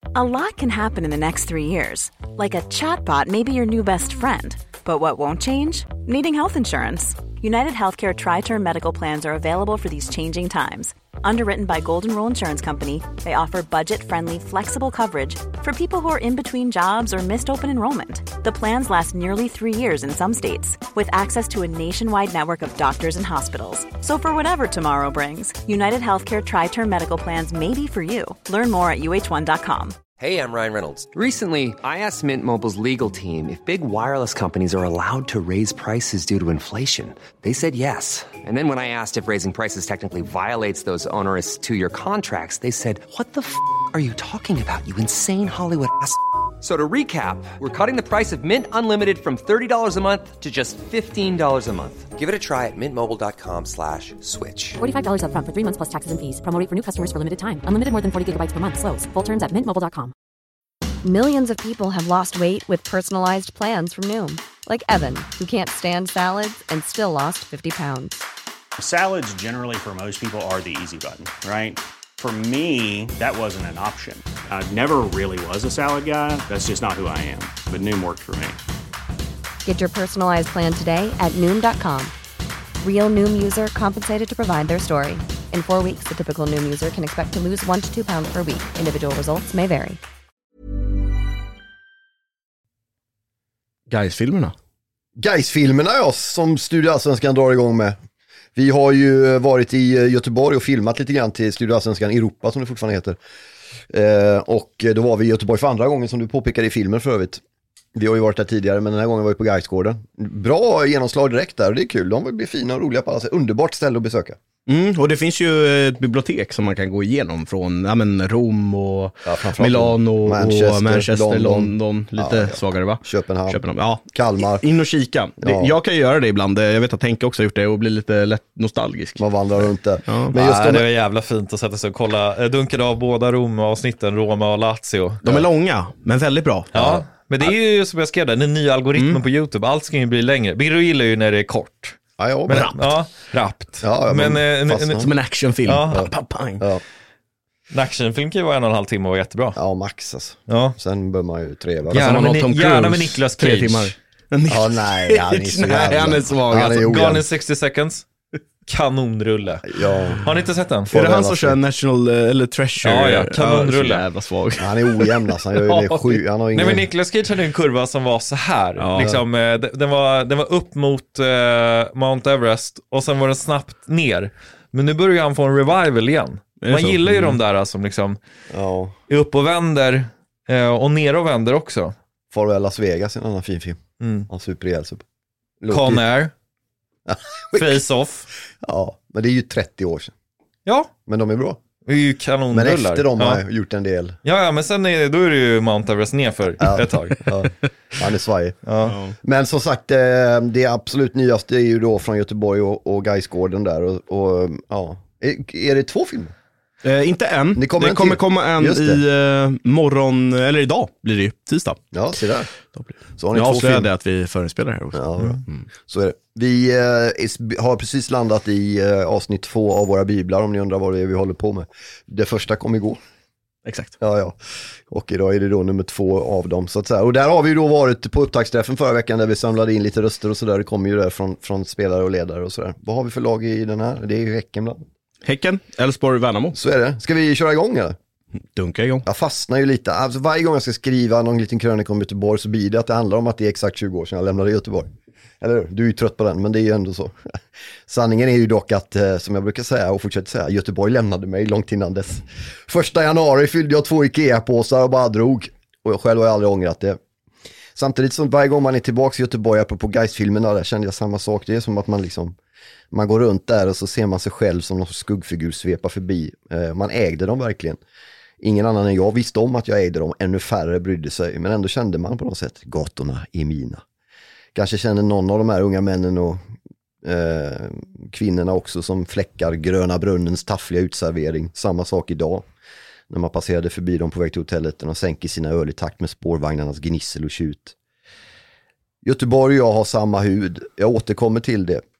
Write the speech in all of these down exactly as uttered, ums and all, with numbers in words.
A lot can happen in the next three years. Like a chatbot may be your new best friend. But what won't change? Needing health insurance. United Healthcare Tri-Term Medical Plans are available for these changing times. Underwritten by Golden Rule Insurance Company, they offer budget-friendly, flexible coverage for people who are in between jobs or missed open enrollment. The plans last nearly three years in some states, with access to a nationwide network of doctors and hospitals. So for whatever tomorrow brings, United Healthcare Tri-Term Medical Plans may be for you. Learn more at U H one dot com. Hey, I'm Ryan Reynolds. Recently, I asked Mint Mobile's legal team if big wireless companies are allowed to raise prices due to inflation. They said yes. And then when I asked if raising prices technically violates those onerous two-year contracts, they said, what the f*** are you talking about, you insane Hollywood ass f- So to recap, we're cutting the price of Mint Unlimited from thirty dollars a month to just fifteen dollars a month. Give it a try at mintmobile.com slash switch. forty-five dollars up front for three months plus taxes and fees. Promo rate for new customers for limited time. Unlimited more than forty gigabytes per month. Slows full terms at mint mobile dot com. Millions of people have lost weight with personalized plans from Noom. Like Evan, who can't stand salads and still lost fifty pounds. Salads generally for most people are the easy button, right? For me, that wasn't an option. I never really was a salad guy. That's just not who I am. But Noom worked for me. Get your personalized plan today at Noom dot com. Real Noom user compensated to provide their story. In four weeks, the typical Noom user can expect to lose one to two pounds per week. Individual results may vary. Guys-filmerna. Guys-filmerna, ja, som Studio Allsvenskan drar igång med. Vi har ju varit i Göteborg och filmat lite grann till Studio Allsvenskan Europa, som det fortfarande heter. Eh, och då var vi i Göteborg för andra gången, som du påpekade i filmen för övrigt. Vi har ju varit där tidigare, men den här gången var vi på Gaisgården. Bra genomslag direkt där, och det är kul. De blir fina och roliga på alla sätt. Underbart ställe att besöka. Mm, och det finns ju ett bibliotek som man kan gå igenom från ja, men Rom och ja, Milano Manchester, och Manchester, London, London lite ja, ja. svagare va? Köpenhamn, Köpenhamn. Ja. Kalmar. In och kika. Ja. Det, jag kan ju göra det ibland. Jag vet att Henke också har gjort det och blir lite lätt nostalgisk. Man vandrar runt där. Ja. Men just ja, de... Det är jävla fint att sätta sig och kolla. Dunkade av båda Rom-avsnitten, Roma och Lazio. De är långa, men väldigt bra. Ja, ja. Men det är ju som jag skrev där, den nya algoritmen mm. på YouTube. Allt ska ju bli längre. Birro gillar ju när det är kort. Ja, ja, men, rappt. Ja, rappt. Ja, ja, men, men en, en, som en actionfilm. Ja. Ja. Ja. En actionfilm kan ju vara en och en halv timme och jättebra. Ja, max alltså. Ja. Sen bör man ju treva. Gärna med, Tom gärna med Nicolas Cage. Tre timmar. Ja, nej, han är så nej, han är svag. Han är Gone in sextio seconds. Kanonrulle. Ja. Har ni inte sett den? Är det han som kör National eller Treasure? Ja, ja, kanonrulle. Ja, jävla svag. Han är ojämn alltså. Han gör ju sju. Han har ingen... Nej, men Nicolas Cage hade en kurva som var så här. Ja. Liksom, den, var, den var upp mot uh, Mount Everest och sen var den snabbt ner. Men nu börjar han få en revival igen. Man så? gillar ju mm. de där som liksom ja. är upp och vänder uh, och ner och vänder också. Farväl Las Vegas, en annan fin film. Mm. Han superhjälp. Con Air. Face Off. Ja, men det är ju trettio år sedan. Ja. Men de är bra. Det är ju kanonrullar. Men efter de har ja. gjort en del. Ja, ja men sen är, då är det ju Mount Everest ner för ja. ett tag. Ja. Han är svajig. Ja. Men som sagt, det absolut nyaste är ju då från Göteborg och, och Gaisgården där. Och, och ja, är, är det två filmer? Eh, inte än. Det kommer, det en kommer till. komma en i eh, morgon, eller idag blir det ju, tisdag. Ja, se där. Så har ni jag avslöjade att vi förinspelar här också. Ja, mm. Så är det. Vi eh, har precis landat i eh, avsnitt två av våra biblar, om ni undrar vad det är vi håller på med. Det första kom igår. Exakt. Ja, ja. Och idag är det då nummer två av dem, så att säga. Och där har vi då varit på upptaktsträffen förra veckan där vi samlade in lite röster och sådär. Det kommer ju där från, från spelare och ledare och sådär. Vad har vi för lag i den här? Det är ju Häcken bland. Häcken, Elfsborg, Värnamo. Så är det. Ska vi köra igång eller? Dunka igång. Jag fastnar ju lite. Alltså, varje gång jag ska skriva någon liten krönika om Göteborg så blir det att det handlar om att det är exakt tjugo år sedan jag lämnade Göteborg. Eller du är ju trött på den, men det är ju ändå så. Sanningen är ju dock att, som jag brukar säga och fortsätter säga, Göteborg lämnade mig långt innan dess. Första januari fyllde jag två Ikea-påsar och bara drog. Och jag själv har jag aldrig ångrat det. Samtidigt som varje gång man är tillbaka i Göteborg, apropå Gais-filmerna, där kände jag samma sak. Det är som att man liksom, man går runt där och så ser man sig själv som någon skuggfigur svepa förbi. Man ägde dem verkligen. Ingen annan än jag visste om att jag ägde dem, ännu färre brydde sig. Men ändå kände man på något sätt, gatorna är mina. Kanske känner någon av de här unga männen och eh, kvinnorna också som fläckar Gröna Brunnens taffliga utservering. Samma sak idag. När man passerade förbi dem på väg till hotellet och de sänker sina öl i takt med spårvagnarnas gnissel och tjut. Göteborg och jag har samma hud. Jag återkommer till det.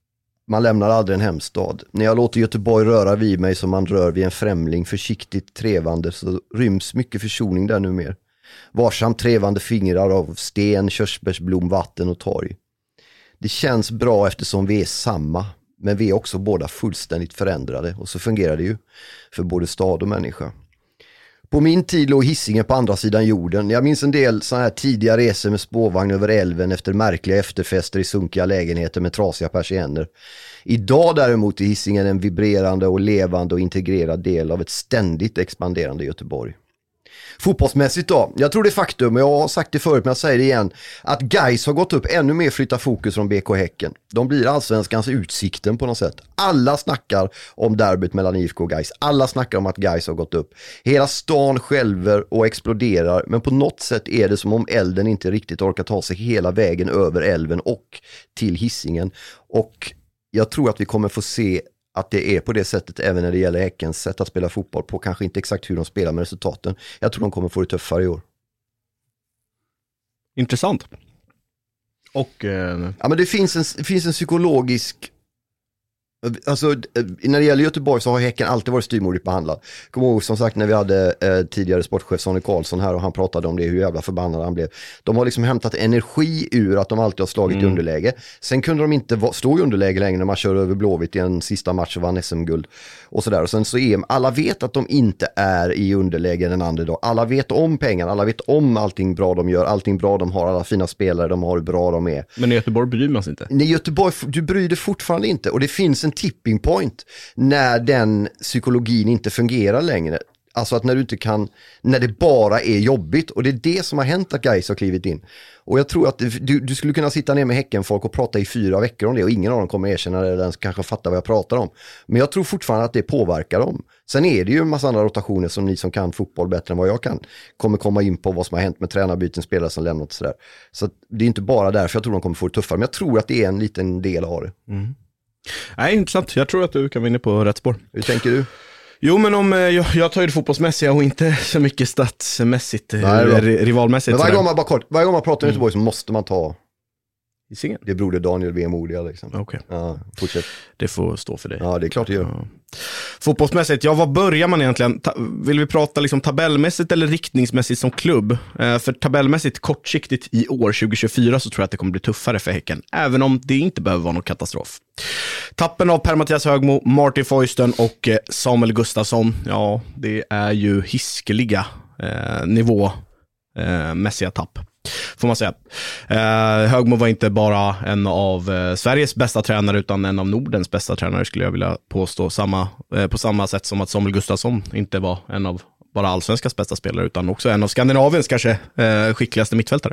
Man lämnar aldrig en hemstad. När jag låter Göteborg röra vid mig som man rör vid en främling, försiktigt trevande, så ryms mycket försoning där nu mer. Varsamt trevande fingrar av sten, körsbärsblom, vatten och torg. Det känns bra eftersom vi är samma, men vi är också båda fullständigt förändrade, och så fungerar det ju för både stad och människa. På min tid låg Hisingen på andra sidan jorden. Jag minns en del sådana här tidiga resor med spårvagn över älven efter märkliga efterfester i sunkiga lägenheter med trasiga persienner. Idag däremot är Hisingen en vibrerande och levande och integrerad del av ett ständigt expanderande Göteborg. Fotbollsmässigt då, jag tror det är faktum, jag har sagt det förut men jag säger det igen, att Gais har gått upp ännu mer, flyttar fokus från B K Häcken. De blir allsvenskans utsikten på något sätt. Alla snackar om derbyt mellan I F K och Gais. Alla snackar om att Gais har gått upp. Hela stan skälver och exploderar, men på något sätt är det som om elden inte riktigt orkar ta sig hela vägen över älven och till Hisingen. Och jag tror att vi kommer få se att det är på det sättet även när det gäller Häckens sätt att spela fotboll på. Kanske inte exakt hur de spelar med resultaten. Jag tror de kommer få det tuffare i år. Intressant. Och eh... ja, men det finns en, det finns en psykologisk, alltså när det gäller Göteborg så har Häcken alltid varit styrmodigt behandlad. Kom ihåg som sagt när vi hade eh, tidigare sportchef Sonny Karlsson här och han pratade om det, hur jävla förbannad han blev. De har liksom hämtat energi ur att de alltid har slagit mm. i underläge. Sen kunde de inte va- stå i underläge längre när man kör över Blåvitt i en sista match och vann S M-guld och sådär. Och sen så är alla vet att de inte är i underläge den andra dag. Alla vet om pengarna, alla vet om allting bra de gör, allting bra de har, alla fina spelare de har, hur bra de är. Men i Göteborg bryr man sig inte. Nej, Göteborg, du bryr dig fortfarande inte. Och det finns en tipping point när den psykologin inte fungerar längre. Alltså att när du inte kan, när det bara är jobbigt. Och det är det som har hänt att Gais har klivit in. Och jag tror att du, du skulle kunna sitta ner med Häckenfolk och prata i fyra veckor om det. Och ingen av dem kommer erkänna det eller ens kanske fatta vad jag pratar om. Men jag tror fortfarande att det påverkar dem. Sen är det ju en massa andra rotationer som ni som kan fotboll bättre än vad jag kan kommer komma in på vad som har hänt med tränarbyten, spelare som lämnat och sådär. Så det är inte bara därför jag tror de kommer få det tuffare. Men jag tror att det är en liten del av det. Mm. Nej, intressant. Jag tror att du kan vinna på rätt spår. Hur tänker du? Jo, men om jag, jag tar ju det fotbollsmässiga och inte så mycket statsmässigt, Nej, rivalmässigt. Men varje gång man, bara kort, varje gång man pratar om Göteborg mm. så måste man ta Hisingen. Det är broder Daniel Vemodiga liksom. Okej. Okay. Ja, fortsätt. Det får stå för dig. Ja, det är klart det gör. Ja. Fotbollsmässigt, ja, vad börjar man egentligen? Ta- vill vi prata liksom tabellmässigt eller riktningsmässigt som klubb? Eh, för tabellmässigt kortsiktigt i år tjugo tjugofyra så tror jag att det kommer bli tuffare för Häcken. Även om det inte behöver vara någon katastrof. Tappen av Per-Mattias Högmo, Martin Foysten och eh, Samuel Gustafsson. Ja, det är ju hiskeliga eh, nivå eh, mässiga tapp. Får man säga. Eh, Högmo var inte bara en av eh, Sveriges bästa tränare utan en av Nordens bästa tränare skulle jag vilja påstå. Samma, eh, på samma sätt som att Samuel Gustafsson inte var en av bara allsvenskans bästa spelare utan också en av Skandinaviens kanske eh, skickligaste mittfältare.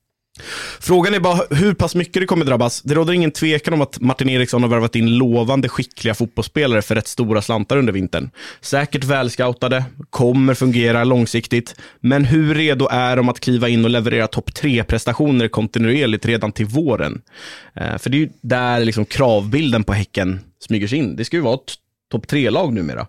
Frågan är bara hur pass mycket det kommer drabbas. Det råder ingen tvekan om att Martin Eriksson har värvat in lovande skickliga fotbollsspelare för rätt stora slantar under vintern. Säkert välscoutade, kommer fungera långsiktigt. Men hur redo är de att kliva in och leverera topp tre prestationer kontinuerligt redan till våren? Eh, för det är ju där liksom kravbilden på Häcken smyger sig in. Det ska ju vara ett topp tre-lag numera.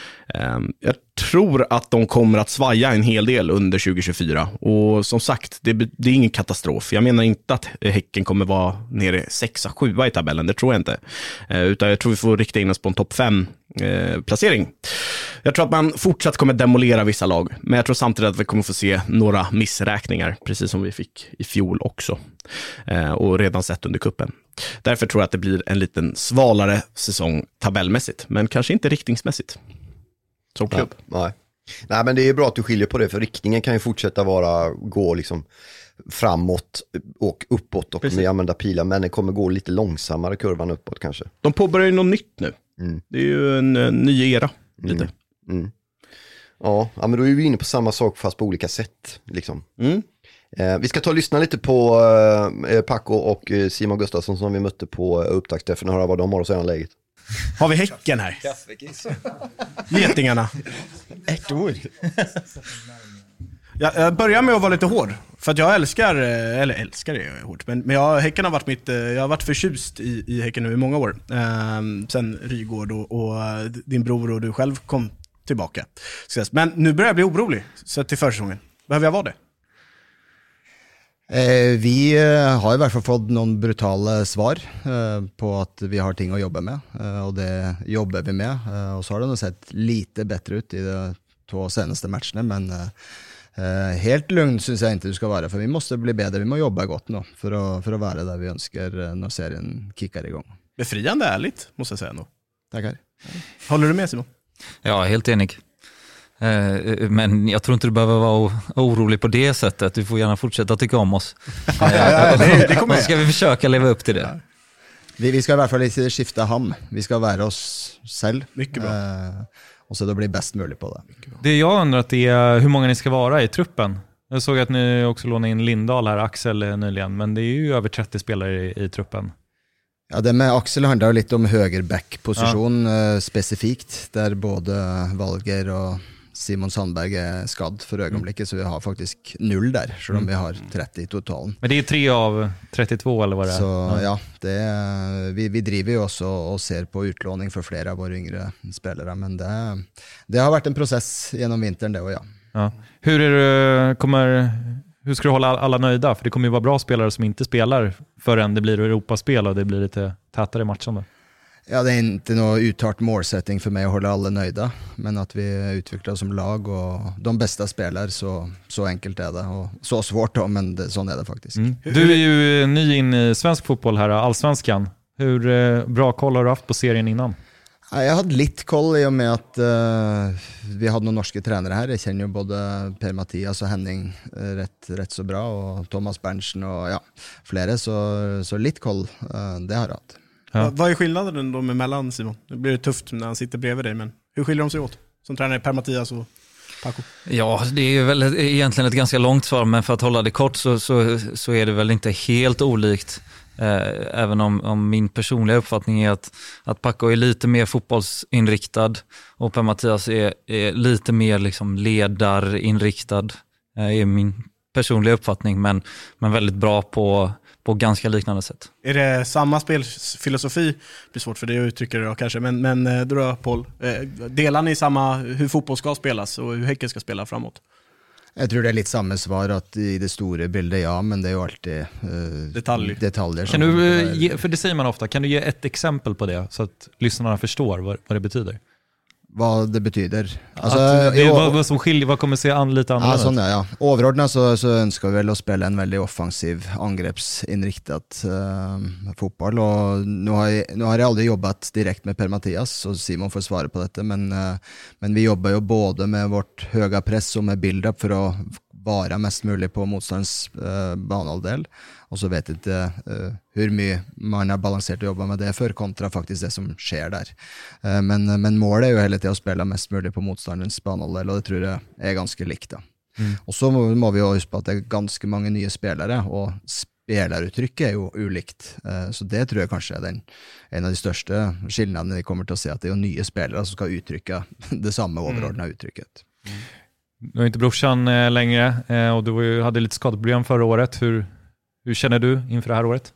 Jag tror att de kommer att svaja en hel del under tjugo tjugofyra. Och som sagt, det, det är ingen katastrof. Jag menar inte att Häcken kommer vara nere sexa sjua i tabellen, det tror jag inte. Utan jag tror vi får rikta in oss på en topp fem eh, placering. Jag tror att man fortsatt kommer demolera vissa lag. Men jag tror samtidigt att vi kommer få se några missräkningar, precis som vi fick i fjol också. Eh, och redan sett under kuppen. Därför tror jag att det blir en liten svalare säsong tabellmässigt. Men kanske inte riktningsmässigt. Som klubb. Nej, nej. nej, men det är bra att du skiljer på det. För riktningen kan ju fortsätta vara, gå liksom framåt och uppåt. Och Precis. med använda pilar. Men det kommer gå lite långsammare kurvan uppåt kanske. De påbörjar ju något nytt nu. Mm. Det är ju en, en ny era. Lite. Mm. Mm. Ja, ja, men då är vi inne på samma sak fast på olika sätt. Liksom. Mm. Eh, vi ska ta och lyssna lite på eh, Paco och eh, Simon Gustafsson som vi mötte på eh, upptaktsträffen och höra vad de har att säga om läget. Har vi Häcken här? Getingarna. Ett ord. Jag börjar med att vara lite hård. För att jag älskar, eller älskar det är hårt. Men, men jag, Häcken har varit mitt, jag har varit förtjust i, i Häcken nu i många år. Um, sen Rygård och, och din bror och du själv kom tillbaka. Men nu börjar jag bli orolig. Så till försäsongen. Behöver jag vara det? Eh, vi eh, har i hvert fall fått noen brutale svar eh, på at vi har ting å jobbe med, eh, og det jobber vi med. Eh, og så har det nå sett lite bedre ut i de to seneste matchene, men eh, helt lugn synes jeg ikke du skal være, for vi måste bli bedre, vi må jobbe godt nå for å, for å være der vi ønsker når serien kickar igång. Befriande ärligt, måste jag säga nog. Tackar. Håller du med, Simon? Ja, helt enig. Men jag tror inte du behöver vara orolig på det sättet. Du får gärna fortsätta tycka om oss. ja, ja, det, det kommer. Ska vi försöka leva upp till det? Ja. Vi, vi ska i hvert fall inte skifta ham. Vi ska vara oss själv. Mycket bra. Eh, och så då blir bäst möjligt på det. Det jag undrar att det är hur många ni ska vara i truppen. Jag såg att ni också lånade in Lindahl här, Axel nyligen. Men det är ju över trettio spelare i, i truppen. Ja, det med Axel handlar lite om högerback-position ja. eh, specifikt. Där både Valger och Simon Sandberg är skadd för ögonblicket, så vi har faktiskt null där, så mm. vi har trettio i totalen. Men det är tre av trettiotvå eller vad det är? Så ja, ja det är, vi, vi driver ju också och ser på utlåning för flera av våra yngre spelare, men det, det har varit en process genom vintern det och ja. ja. Hur, är det, kommer, hur ska du hålla alla nöjda? För det kommer ju vara bra spelare som inte spelar förrän det blir Europaspel och det blir lite tätare matcher. Ja, det är inte någon uttalt målsättning för mig att hålla alla nöjda, men att vi utvecklar som lag och de bästa spelar, så, så enkelt är det och så svårt då, men det, sån är det faktiskt. Mm. Du är ju ny in i svensk fotboll här, Allsvenskan. Hur eh, bra koll har du haft på serien innan? Ja, jag hade lite koll i och med att uh, vi hade några norska tränare här. Jag känner ju både Per-Mathias och Henning uh, rätt, rätt så bra, och Thomas Berntsen och ja, flera, så, så lite koll uh, det har jag haft. Ja. Vad är skillnaden då mellan, Simon? Det blir tufft när han sitter bredvid dig, men hur skiljer de sig åt som tränare, Per-Mathias och Paco? Ja, det är väl egentligen ett ganska långt svar, men för att hålla det kort så, så, så är det väl inte helt olikt. Eh, även om, om min personliga uppfattning är att, att Paco är lite mer fotbollsinriktad och Per-Mathias är, är lite mer liksom ledarinriktad, eh, är min personliga uppfattning, men, men väldigt bra på på ganska liknande sätt. Är det samma spelfilosofi? Det blir svårt för det att uttrycka det då kanske, men, men då Paul, delar ni samma hur fotboll ska spelas och hur Häcken ska spela framåt? Jag tror det är lite samma svar, att i det stora bilden ja, men det är ju alltid uh, Detalj. detaljer. Kan du ge, för det säger man ofta, kan du ge ett exempel på det så att lyssnarna förstår vad, vad det betyder? Vad det betyder. Alltså, att det är vad, vad som skiljer, vad kommer se an lite annorlunda? Ja, sån är, ja. Överordnat så, så önskar vi väl att spela en väldigt offensiv, angreppsinriktat uh, fotboll, och nu har, jag, nu har jag aldrig jobbat direkt med Per-Mathias, och Simon får svara på detta, men, uh, men vi jobbar ju både med vårt höga press och med build-up för att vara mest möjligt på motståndarens uh, banaldel, och så vet jag inte uh, hur mycket man har balanserat att jobba med det för kontra faktiskt det som sker där. Uh, men, men målet är ju hela tiden att spela mest möjligt på motståndarens banaldel, och det tror jag är ganska likt då. Mm. Och så må, må vi ju huska på att det är ganska många nya spelare, och spelaruttrycket är ju olikt. Uh, så det tror jag kanske är den, en av de största skillnaderna vi kommer att se, att det är nya spelare som ska uttrycka det samma överordnade mm. uttrycket. Mm. Du är inte brorsan eh, längre eh, och du var ju, hade lite skadeproblem förra året. Hur, hur känner du inför det här året?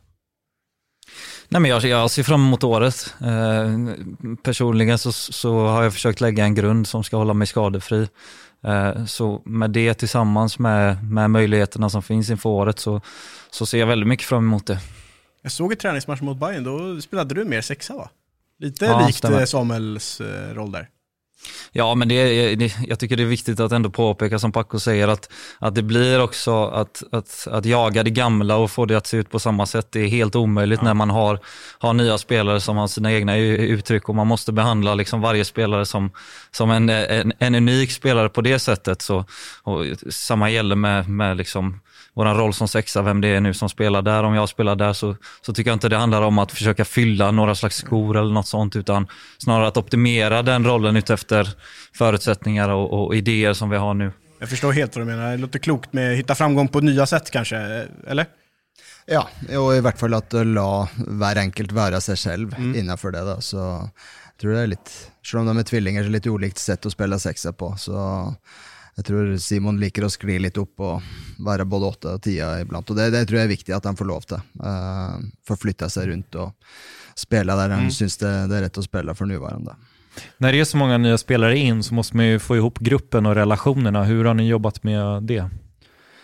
Nej, men jag, jag ser fram emot året. Eh, personligen så, så har jag försökt lägga en grund som ska hålla mig skadefri. Eh, så med det tillsammans med, med möjligheterna som finns inför året så, så ser jag väldigt mycket fram emot det. Jag såg ett träningsmatch mot Bayern, då spelade du mer sexa, va? Lite ja, likt stämmer. Samuels eh, roll där. Ja, men det, det, jag tycker det är viktigt att ändå påpeka, som Paco säger, att, att det blir också att, att, att jaga det gamla och få det att se ut på samma sätt. Det är helt omöjligt ja. när man har, har nya spelare som har sina egna uttryck, och man måste behandla liksom varje spelare som, som en, en, en unik spelare på det sättet. Så, och samma gäller med, med liksom våran roll som sexa, vem det är nu som spelar där. Om jag spelar där så, så tycker jag inte det handlar om att försöka fylla några slags skor eller något sånt, utan snarare att optimera den rollen utefter förutsättningar och, och idéer som vi har nu. Jag förstår helt vad du menar. Det låter klokt med att hitta framgång på nya sätt kanske, eller? Ja, och i hvert fall att la hver enkelt vara sig själv mm. innanför det då. Så jag tror det är lite, selv om de är tvillinger, så är lite olikt sätt att spela sexa på. Så jag tror Simon liker att skli lite upp och vara både åtta och tio ibland. Och det, det tror jag är viktigt att han får lov till. Uh, förflytta sig runt och spela där han mm. syns det, det är rätt att spela för nuvarande. När det är så många nya spelare in så måste man ju få ihop gruppen och relationerna. Hur har ni jobbat med det?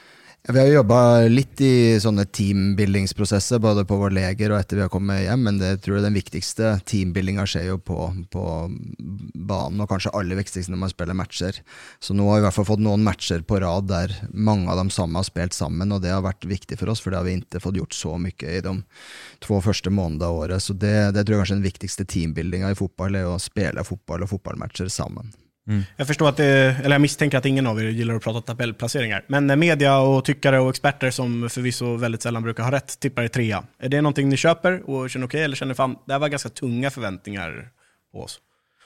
Vi har jobbat lite i sådana teambuildingsprocesser både på vår läger och efter vi har kommit hem, men det tror jag den viktigaste teambuildingen sker ju på, på banan och kanske allra viktigast när man spelar matcher. Så nu har vi i alla fall fått några matcher på rad där många av dem samma har spelat samman och det har varit viktigt för oss för det har vi inte fått gjort så mycket i de två första månaderna av året. Så det, det tror jag kanske den viktigaste teambuildingen i fotboll är att spela fotboll och fotbollsmatcher samman. Mm. Jag förstår att det, eller jag misstänker att ingen av er gillar att prata tabellplaceringar. Men media och tyckare och experter som förvisso väldigt sällan brukar ha rätt tippar i trea. Är det någonting ni köper och känner okej, eller känner fan, det här var ganska tunga förväntningar på oss?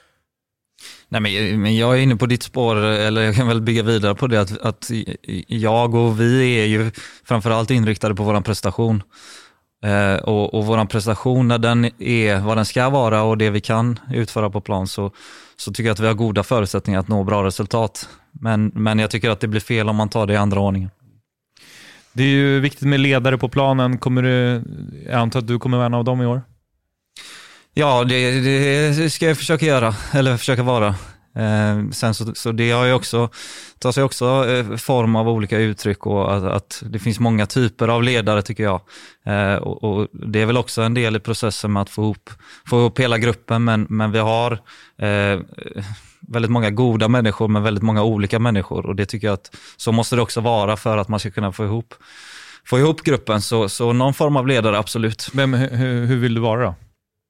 Nej, men, men jag är inne på ditt spår, eller jag kan väl bygga vidare på det att, att jag och vi är ju framförallt inriktade på våran prestation. Eh, och, och våran prestation när den är vad den ska vara och det vi kan utföra på plan så, så tycker jag att vi har goda förutsättningar att nå bra resultat. Men, men jag tycker att det blir fel om man tar det i andra ordningen. Det är ju viktigt med ledare på planen. Kommer du, jag antar att du kommer vara en av dem i år? Ja, det, det ska jag försöka göra, eller försöka vara. Eh, sen så, så det har ju också, tar sig också eh, form av olika uttryck och att, att det finns många typer av ledare tycker jag. Eh, och, och det är väl också en del i processen med att få ihop, få ihop hela gruppen, men, men vi har eh, väldigt många goda människor med väldigt många olika människor och det tycker jag att så måste det också vara för att man ska kunna få ihop, få ihop gruppen. Så, så någon form av ledare, absolut. Men hur, hur vill du vara då?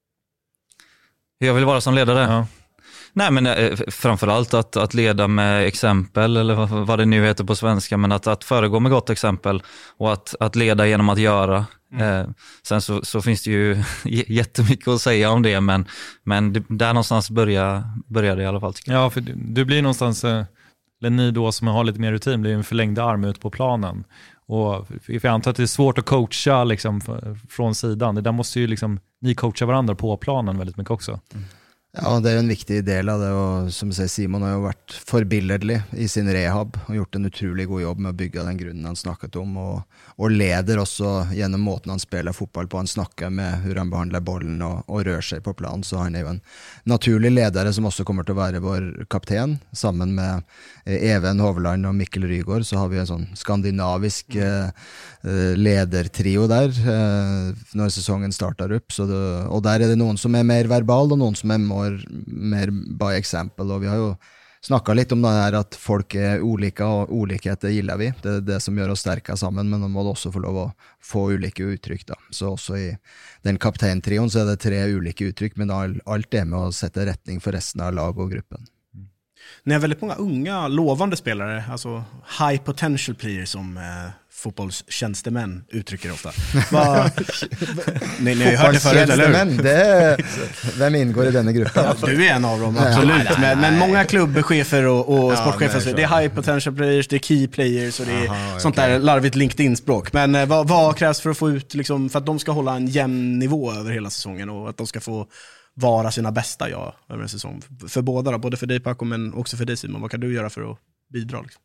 Hur jag vill vara som ledare? Ja. Nej, men eh, framförallt att, att leda med exempel eller vad, vad det nu heter på svenska, men att, att föregå med gott exempel och att, att leda genom att göra. Mm. Eh, sen så, så finns det ju jättemycket att säga om det, men, men det, där någonstans börjar, börjar det i alla fall. Tycker jag. Ja, för du, du blir någonstans, eller ni då som har lite mer rutin, blir en förlängd arm ut på planen. Och för jag antar att det är svårt att coacha liksom, från sidan. Det där måste ju liksom, ni coacha varandra på planen väldigt mycket också. Mm. Ja, det är en viktig del av det och som du säger, Simon har ju varit förbilledlig i sin rehab och gjort en otroligt god jobb med att bygga den grunden han snackat om och, och leder också genom måten han spelar fotboll på. Han snackar med hur han behandlar bollen och, och rör sig på plan, så han är ju en naturlig ledare som också kommer att vara vår kapten. Samman med eh, Even Hovland och Mikkel Rygaard så har vi en sån skandinavisk eh, ledartrio där eh, när säsongen startar upp. Så det, och där är det någon som är mer verbal och någon som är mer mer by exempel, och vi har ju snackat lite om det här att folk är olika och olikheter gillar vi, det är det som gör oss starka samman, men de måste också få lov att få olika uttryck då. Så också i den kaptentrion så är det tre olika uttryck, men all, allt det med att sätta rättning för resten av lag och gruppen. Mm. Ni har väldigt många unga lovande spelare, alltså high potential players som eh, fotbollstjänstemän uttrycker ofta. Va, ni, ni har ju hört det förut, eller hur? Det är, vem ingår i denna gruppen? Ja, du är en av dem, absolut. Nej, nej, nej. Men, men många klubbchefer och, och ja, sportchefer, nej, det är high potential players, det är key players och det är aha, sånt okay. där larvigt LinkedIn-språk. Men eh, vad, vad krävs för att få ut, liksom, för att de ska hålla en jämn nivå över hela säsongen och att de ska få vara sina bästa ja, över en säsong? För båda då, både för dig Paco men också för dig Simon. Vad kan du göra för att bidra? Liksom?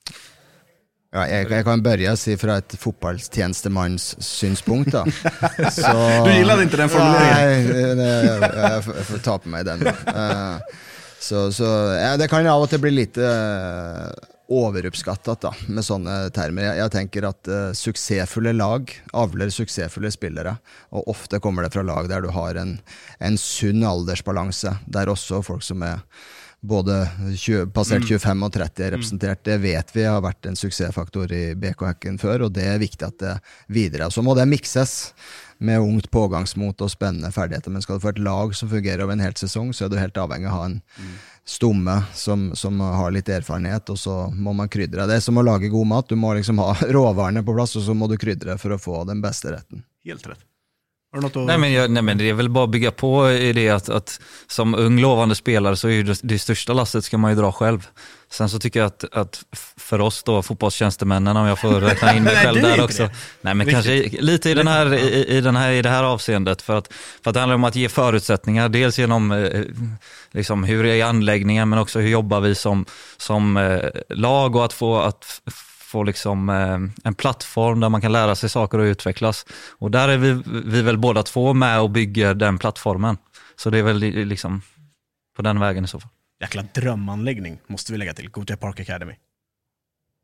Ja, jag, jag kan börja se från ett fotbollstjänstemans synpunkt då. Så, du gillade inte den formuleringen? Nej, nej jag, jag, jag, får, jag får ta på mig den. Uh, så så ja, det kan ju av och till bli lite uh, överuppskattat då, med sådana termer. Jag, jag tänker att uh, succéfulla lag avlar succéfulla spelare, och ofta kommer det från lag där du har en, en sund åldersbalans, där också folk som är både tjugo, passerat mm. tjugofem och trettio är representerat. Det vet vi har varit en succéfaktor i B K Häcken för, och det är viktigt att det vidare. Så må det mixas med ungt pågangsmot och spännande färdigheter, men ska du få ett lag som fungerar över en hel säsong så är du helt avhängig av att ha en mm. stomme som, som har lite erfarenhet, och så må man krydra. Det är som att laga god mat, du må liksom ha råvarorna på plats och så må du krydra för att få den bästa rätten. Helt rätt. Att... Nej, men jag, nej men det är väl bara att bygga på i det att, att som ung lovande spelare så är det, det största lastet ska man ju dra själv. Sen så tycker jag att, att för oss då fotbollstjänstemännen, om jag får räkna in mig själv där också. Det. Nej, men riktigt. Kanske lite i den här i, i den här i det här avseendet, för att för att det handlar om att ge förutsättningar, dels genom eh, liksom hur är anläggningen, men också hur jobbar vi som som eh, lag, och att få att få liksom eh, en plattform där man kan lära sig saker och utvecklas. Och där är vi, vi väl båda två med och bygger den plattformen. Så det är väl liksom på den vägen i så fall. Jäkla drömanläggning måste vi lägga till. Gothia Park Academy.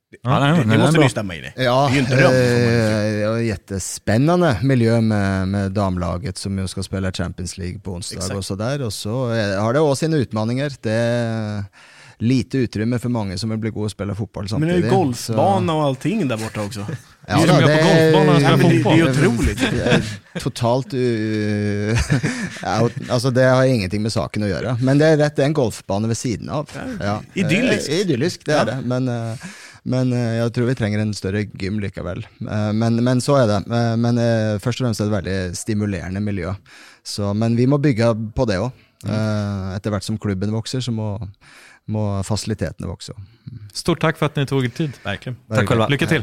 Ja, nej, det, det måste ni stämma in i. Ja, det är ju inte dröm. Det är jättespännande miljö med, med damlaget som ju ska spela Champions League på onsdag. Exakt. Och så där. Och så har det också sina utmaningar. Det är lite utrymme för många som vill bli god och spela fotboll samtidigt. Men det är golfbana och allting där borta också. Ja, det, är, på golfbanan och spela fotboll. Det är otroligt. Det är totalt uh, ja, alltså det har ingenting med saken att göra. Men det är rätt, det är en golfbana vid sidan av. Ja. Idyllisk. Idyllisk, det är ja. det. Men, uh, men uh, jag tror vi tränger en större gym lika väl. Uh, men, men så är det. Uh, men uh, först och främst är det väldigt stimulerande miljö. Så, men vi må bygga på det också. Uh, efter vart som klubben växer så må må faciliteterna också. Stort tack för att ni tog er tid. Verkligen. Tack själva. Lycka till.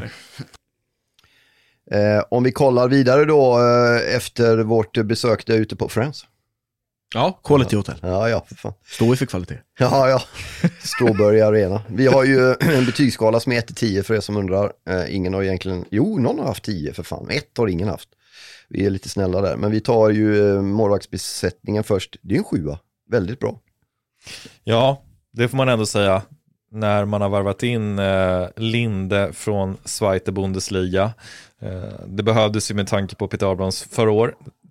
Eh, om vi kollar vidare då eh, efter vårt besök där ute på Friends. Ja, Quality Hotel. Ja, ja, för fan. Står vi för kvalitet? Ja, ja. Strawberry Arena. Vi har ju en betygsskala som är ett till tio för er som undrar. Eh, ingen har egentligen, jo, någon har haft tio för fan. Ett har ingen haft. Vi är lite snälla där. Men vi tar ju eh, målvaktsbesättningen först. Det är en sjua. Väldigt bra. Ja, det får man ändå säga. När man har varvat in eh, Linde från Zweite Bundesliga. Eh, det behövdes ju med tanke på Peter Abrahams förra år.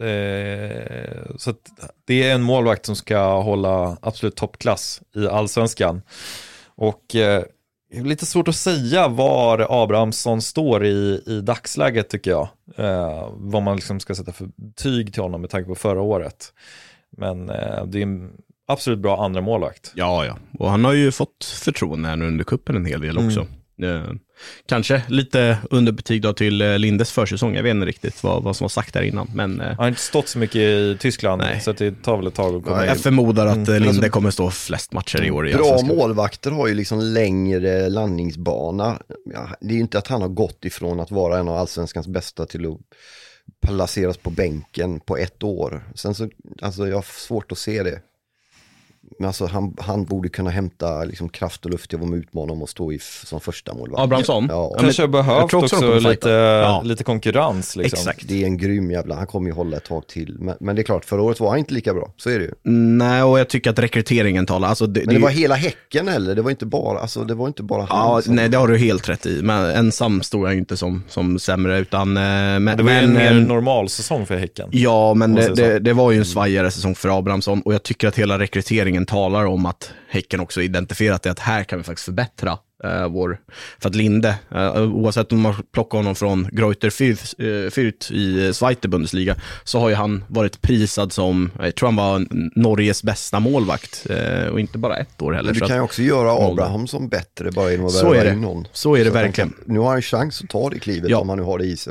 Eh, så att det är en målvakt som ska hålla absolut toppklass i allsvenskan. Och eh, det är lite svårt att säga var Abrahamsson står i, i dagsläget tycker jag. Eh, vad man liksom ska sätta för betyg till honom med tanke på förra året. Men eh, det är en absolut bra andra målvakt. Ja, ja. Och han har ju fått förtroende här nu under kuppen en hel del också. Mm. Eh, kanske lite underbetyg då till eh, Lindes försäsong. Jag vet inte riktigt vad, vad som var sagt där innan. Men, eh, han har inte stått så mycket i Tyskland. Nej. Så att det tar väl ett tag att komma in. Jag förmodar att mm. Linde kommer stå flest matcher i år. I bra målvakter har ju liksom längre landningsbana. Ja, det är ju inte att han har gått ifrån att vara en av allsvenskans bästa till att placeras på bänken på ett år. Sen så, alltså jag har svårt att se det. Men alltså han, han borde kunna hämta liksom kraft och luft till att utmana om att stå i f- som första målvakt. Abrahamsson? Ja, ja. Kanske behövt också, också lite, ja. lite konkurrens. Liksom. Exakt, det är en grym jävla, han kommer ju hålla ett tag till. Men, men det är klart, förra året var han inte lika bra, så är det ju. Nej, och jag tycker att rekryteringen talar. Alltså det, men det det var hela Häcken eller? Det var inte bara, alltså, det var inte bara han. Ja, som... nej, det har du helt rätt i. Men ensam står jag ju inte som, som sämre, utan... Men, det var en mer normal säsong för Häcken. Ja, men det, det, det var ju en svajare säsong för Abrahamsson. Och jag tycker att hela rekryteringen talar om att Häcken också identifierat det att här kan vi faktiskt förbättra uh, vår, för att Linde, uh, oavsett om man plockar honom från Greuther Fürth uh, i Zweite Bundesliga, så har ju han varit prisad som, jag tror han var Norges bästa målvakt uh, och inte bara ett år heller. Men du kan ju också göra Abrahamsson bättre bara genom att så är värva det. in någon. Så är det så verkligen. Kan, nu har han en chans att ta det klivet ja. Om han nu har det i sig.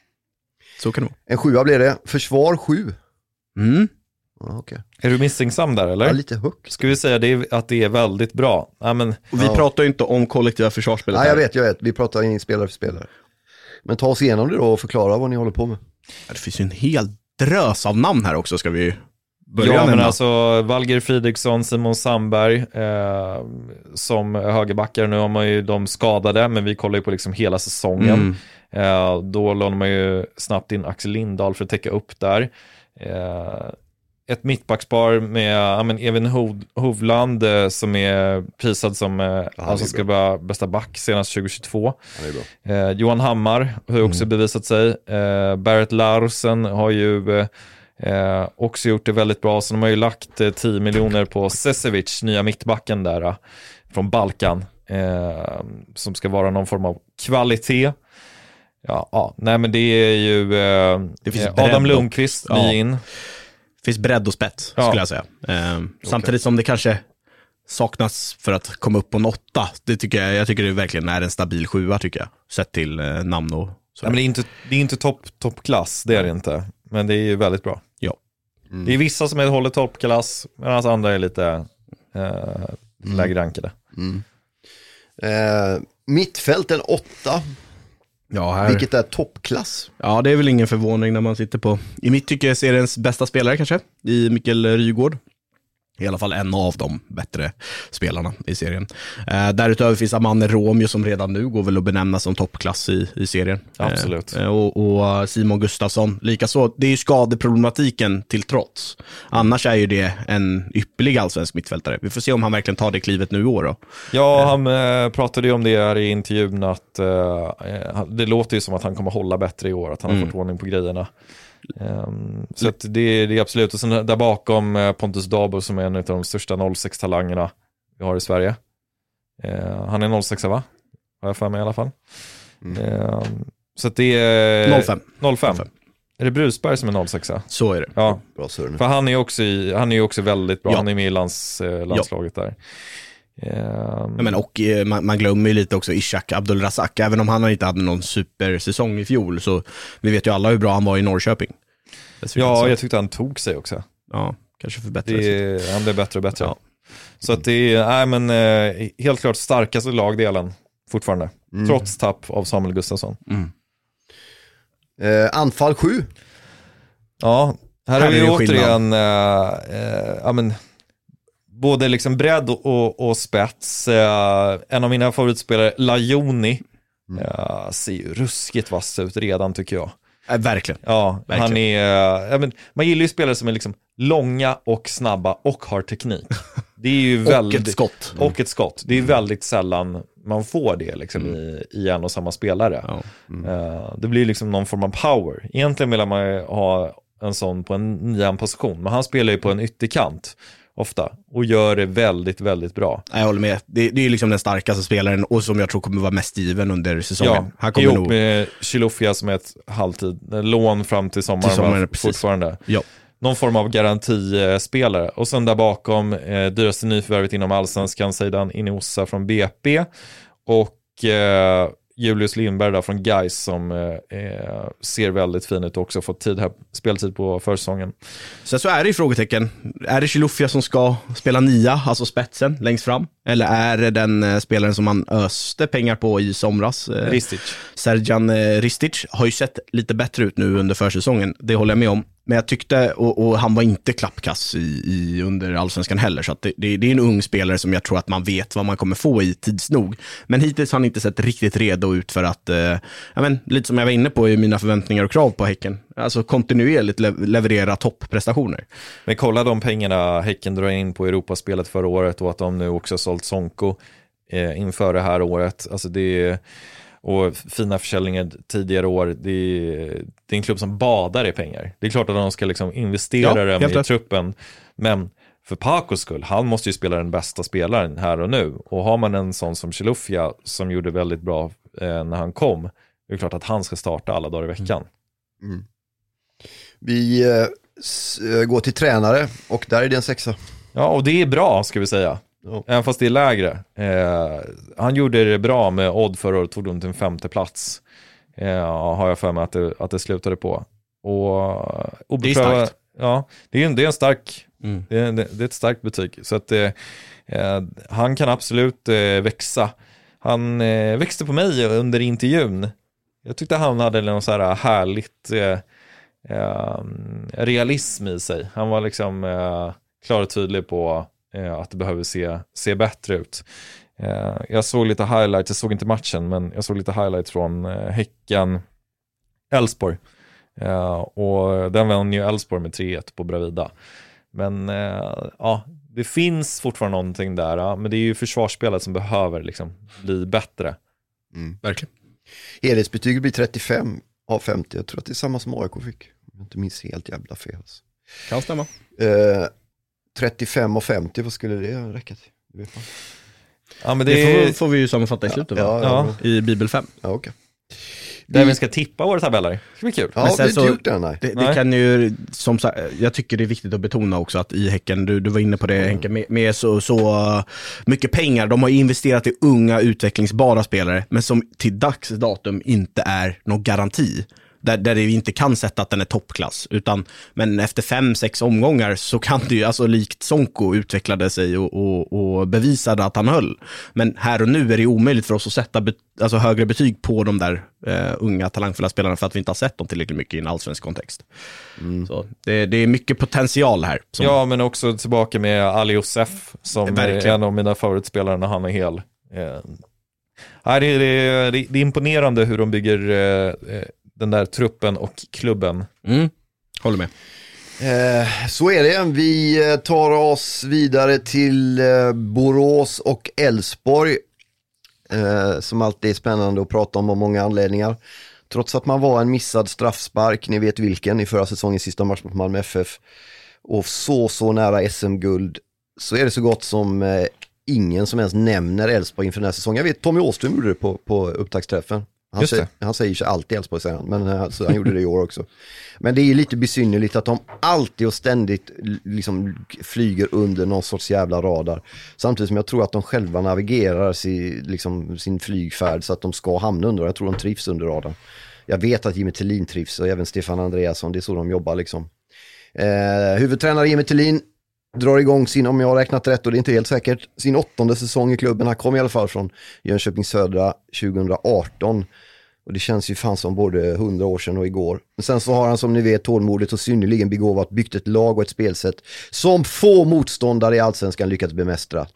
Så kan det vara. En sjua blir det. Försvar sju. Mm. Ah, okay. Är du misstänksam där eller? Ja, lite högt. Ska vi säga det, att det är väldigt bra? Ja, men, vi ja. pratar ju inte om kollektiva försvarsspel. Nej, jag vet, jag vet. Vi pratar in spelare för spelare. Men ta oss igenom det då och förklara vad ni håller på med. Ja, det finns ju en hel drös av namn här också, ska vi börja ja, med. Men alltså Valger Fridriksson, Simon Sandberg eh, som högerbackar. Nu har man ju de skadade, men vi kollar ju på liksom hela säsongen. Mm. Eh, då lånar man ju snabbt in Axel Lindahl för att täcka upp där. Eh, ett mittbackspar med ja, men Evin Hov- Hovland eh, som är prisad som eh, ja, alltså ska vara bästa back senast tjugohundratjugotvå. Ja, eh, Johan Hammar har ju också mm. bevisat sig. Eh, Barrett Larsen har ju eh, också gjort det väldigt bra, så de har ju lagt eh, tio miljoner på Sesevic, nya mittbacken där eh, från Balkan eh, som ska vara någon form av kvalitet. Ja, ja, nej men det är ju eh, det finns eh, Adam Lundqvist ny ja. in. Det finns bredd och spett ja. skulle jag säga. Eh, okay. Samtidigt som det kanske saknas för att komma upp på en åtta. Det tycker jag, jag tycker det verkligen är en stabil sjua tycker jag. Sett till eh, namn och så. Nej, men det är inte, det är inte topp, toppklass, det är det inte. Men det är ju väldigt bra. Ja. Mm. Det är vissa som är håller toppklass, medan andra är lite eh, mm. lägre rankade. Mm. Eh, mittfälten åtta. Ja, här. Vilket är toppklass. Ja, det är väl ingen förvåning när man sitter på, i mitt tycke seriens bästa spelare kanske, i Mikkel Rygaard. I alla fall en av de bättre spelarna i serien. Eh, därutöver finns Amane Romeo som redan nu går väl att benämna som toppklass i, i serien. Absolut. Eh, och, och Simon Gustafsson, likaså. Det är ju skadeproblematiken till trots. Annars är ju det en ypperlig allsvensk mittfältare. Vi får se om han verkligen tar det klivet nu i år då. Ja, eh. han eh, pratade ju om det här i intervjun att eh, det låter ju som att han kommer hålla bättre i år, att han har mm. fått ordning på grejerna. Um, så att det, det är absolut. Och sen där bakom Pontus Dabo som är en av de största noll sex-talangerna vi har i Sverige. uh, Han är noll sex, va? Har jag för mig i alla fall. mm. uh, Så att det är noll fem. noll fem. Är det Brusberg som är noll sex? Så är det. Ja. Bra, för han är också i, han är ju också väldigt bra. Ja. Han är med i lands, eh, landslaget ja. där. Ja, men och man, man glömmer ju lite också Ishak Abdulrazak, även om han inte hade någon supersäsong i fjol, så vi vet ju alla hur bra han var i Norrköping. Ja, jag tyckte han tog sig också. Ja, kanske förbättrades. Han blev bättre och bättre. Ja. Så att det är, nej, men helt klart starkaste lagdelen fortfarande, mm. trots tapp av Samuel Gustafsson. Mm. Eh, anfall sju. Ja, här, här har vi återigen äh, äh, ja, men både liksom bredd och, och, och spets. Uh, en av mina favoritspelare, Lajoni, mm. uh, ser ju ruskigt vass ut redan, tycker jag. Äh, verkligen. Ja, verkligen. Han är, uh, men, man gillar ju spelare som är liksom långa och snabba och har teknik. Det är ju väldigt, och ett skott. Och ett skott. Det är väldigt sällan man får det liksom, mm. i, i en och samma spelare. Ja. Mm. Uh, det blir liksom någon form av power. Egentligen vill man ju ha en sån på en nian position, men han spelar ju på en ytterkant ofta och gör det väldigt, väldigt bra. Jag håller med. Det, det är liksom den starkaste spelaren och som jag tror kommer vara mest given under säsongen. Ja, han kommer ihop nog... med Chilufya som är ett halvtid lån fram till sommaren, till sommaren fortfarande. Ja. Någon form av garantispelare. Och sen där bakom eh, dyraste nyförvärvet inom allsvenskan, Seidan Inoussa från B P och eh, Julius Lindberg där från Gais som eh, ser väldigt fin ut och också fått tid här, speltid på försäsongen. Sen så är det i frågetecken. Är det Chilufya som ska spela nia, alltså spetsen längst fram? Eller är det den eh, spelaren som man öste pengar på i somras? Eh, Ristic. Serjan eh, Ristic har ju sett lite bättre ut nu under försäsongen. Det håller jag med om. Men jag tyckte, och, och han var inte klappkass i, i under allsvenskan heller, så att det, det, det är en ung spelare som jag tror att man vet vad man kommer få i tids nog. Men hittills har han inte sett riktigt redo ut för att, eh, ja, men, lite som jag var inne på i mina förväntningar och krav på Häcken, alltså kontinuerligt le- leverera topprestationer. Men kolla de pengarna Häcken drar in på Europaspelet förra året och att de nu också har sålt Sonko eh, inför det här året. Alltså det är... Och fina försäljningar tidigare år, det är, det är en klubb som badar i pengar. Det är klart att de ska liksom investera ja, dem i truppen. Men för Pacos skull, han måste ju spela den bästa spelaren här och nu. Och har man en sån som Chilufya som gjorde väldigt bra eh, när han kom, det är klart att han ska starta alla dagar i veckan. Mm. Mm. Vi eh, s- går till tränare och där är det en sexa. Ja, och det är bra ska vi säga. Oh. Även fast det är lägre. Eh, han gjorde det bra med Odd förra året, tog de till en femte plats. Eh, har jag för mig att det, att det slutade på. Och, och det är starkt. Ja, det är en, det är en stark mm. det, är, det, det är ett starkt betyg. Så att eh, han kan absolut eh, växa. Han eh, växte på mig under intervjun. Jag tyckte han hade någon så här härligt eh, eh, realism i sig. Han var liksom eh, klar och tydlig på att det behöver se, se bättre ut. Jag såg lite highlights, jag såg inte matchen, men jag såg lite highlights från Häcken Elfsborg. Och den vann ju Elfsborg med tre ett på Bravida. Men ja, det finns fortfarande någonting där, men det är ju försvarsspelet som behöver liksom bli bättre. Mm. Verkligen. Helhetsbetyget blir trettiofem av femtio. Jag tror att det är samma som A I K fick. Jag inte minns helt jävla fel. Kan stämma. Eh, trettiofem av femtio, vad skulle det räcka till? Det vet man. Ja, men det, det får, får vi ju sammanfatta i slutet, ja, va? Ja, ja. I Bibel fem. Ja, okej. Där vi... vi ska tippa våra tabeller. Det ska bli kul. Ja, men det, så, gjort det, nej. Det, det nej. kan ju, som sagt, jag tycker det är viktigt att betona också att i Häcken, du, du var inne på det, mm. Henke, med, med så, så mycket pengar, de har investerat i unga utvecklingsbara spelare, men som till dags datum inte är någon garanti. där, där vi inte kan sätta att den är toppklass, utan, men efter fem, sex omgångar så kan det ju, alltså likt Sonko utvecklade sig och, och, och bevisade att han höll. Men här och nu är det omöjligt för oss att sätta bet, alltså högre betyg på de där uh, unga talangfulla spelarna för att vi inte har sett dem tillräckligt mycket i en allsvensk kontext. Mm. Så det, det är mycket potential här. Som... Ja, men också tillbaka med Ali Josef som är en av mina favoritspelare när han är hel. Eh, det, det, det, det är imponerande hur de bygger eh, den där truppen och klubben. Mm. Håller med. Eh, så är det. Vi tar oss vidare till eh, Borås och Elfsborg. Eh, som alltid är spännande att prata om av många anledningar. Trots att man var en missad straffspark, ni vet vilken, i förra säsongens sista match mot Malmö F F. Och så, så nära S M-guld, så är det så gott som eh, ingen som ens nämner Elfsborg inför den här säsongen. Jag vet, Tommy Åström gjorde det på, på upptaktsträffen. Han, säger, han säger ju alltid Elfsborg, säger han, men alltså, han gjorde det i år också. Men det är lite besynnerligt att de alltid och ständigt liksom flyger under någon sorts jävla radar. Samtidigt som jag tror att de själva navigerar sin, liksom, sin flygfärd så att de ska hamna under. Jag tror de trivs under radarn. Jag vet att Jimmy Tillin trivs och även Stefan Andreasson, det är så de jobbar liksom. Eh, huvudtränare Jimmy Tillin drar igång sin, om jag har räknat rätt och det är inte helt säkert, sin åttonde säsong i klubben. Han kom i alla fall från Jönköping Södra tjugo arton. Och det känns ju fan som både hundra år sedan och igår. Men sen så har han, som ni vet, tålmodigt och synnerligen begåvat byggt ett lag och ett spelsätt som få motståndare i Allsvenskan lyckats bemästra.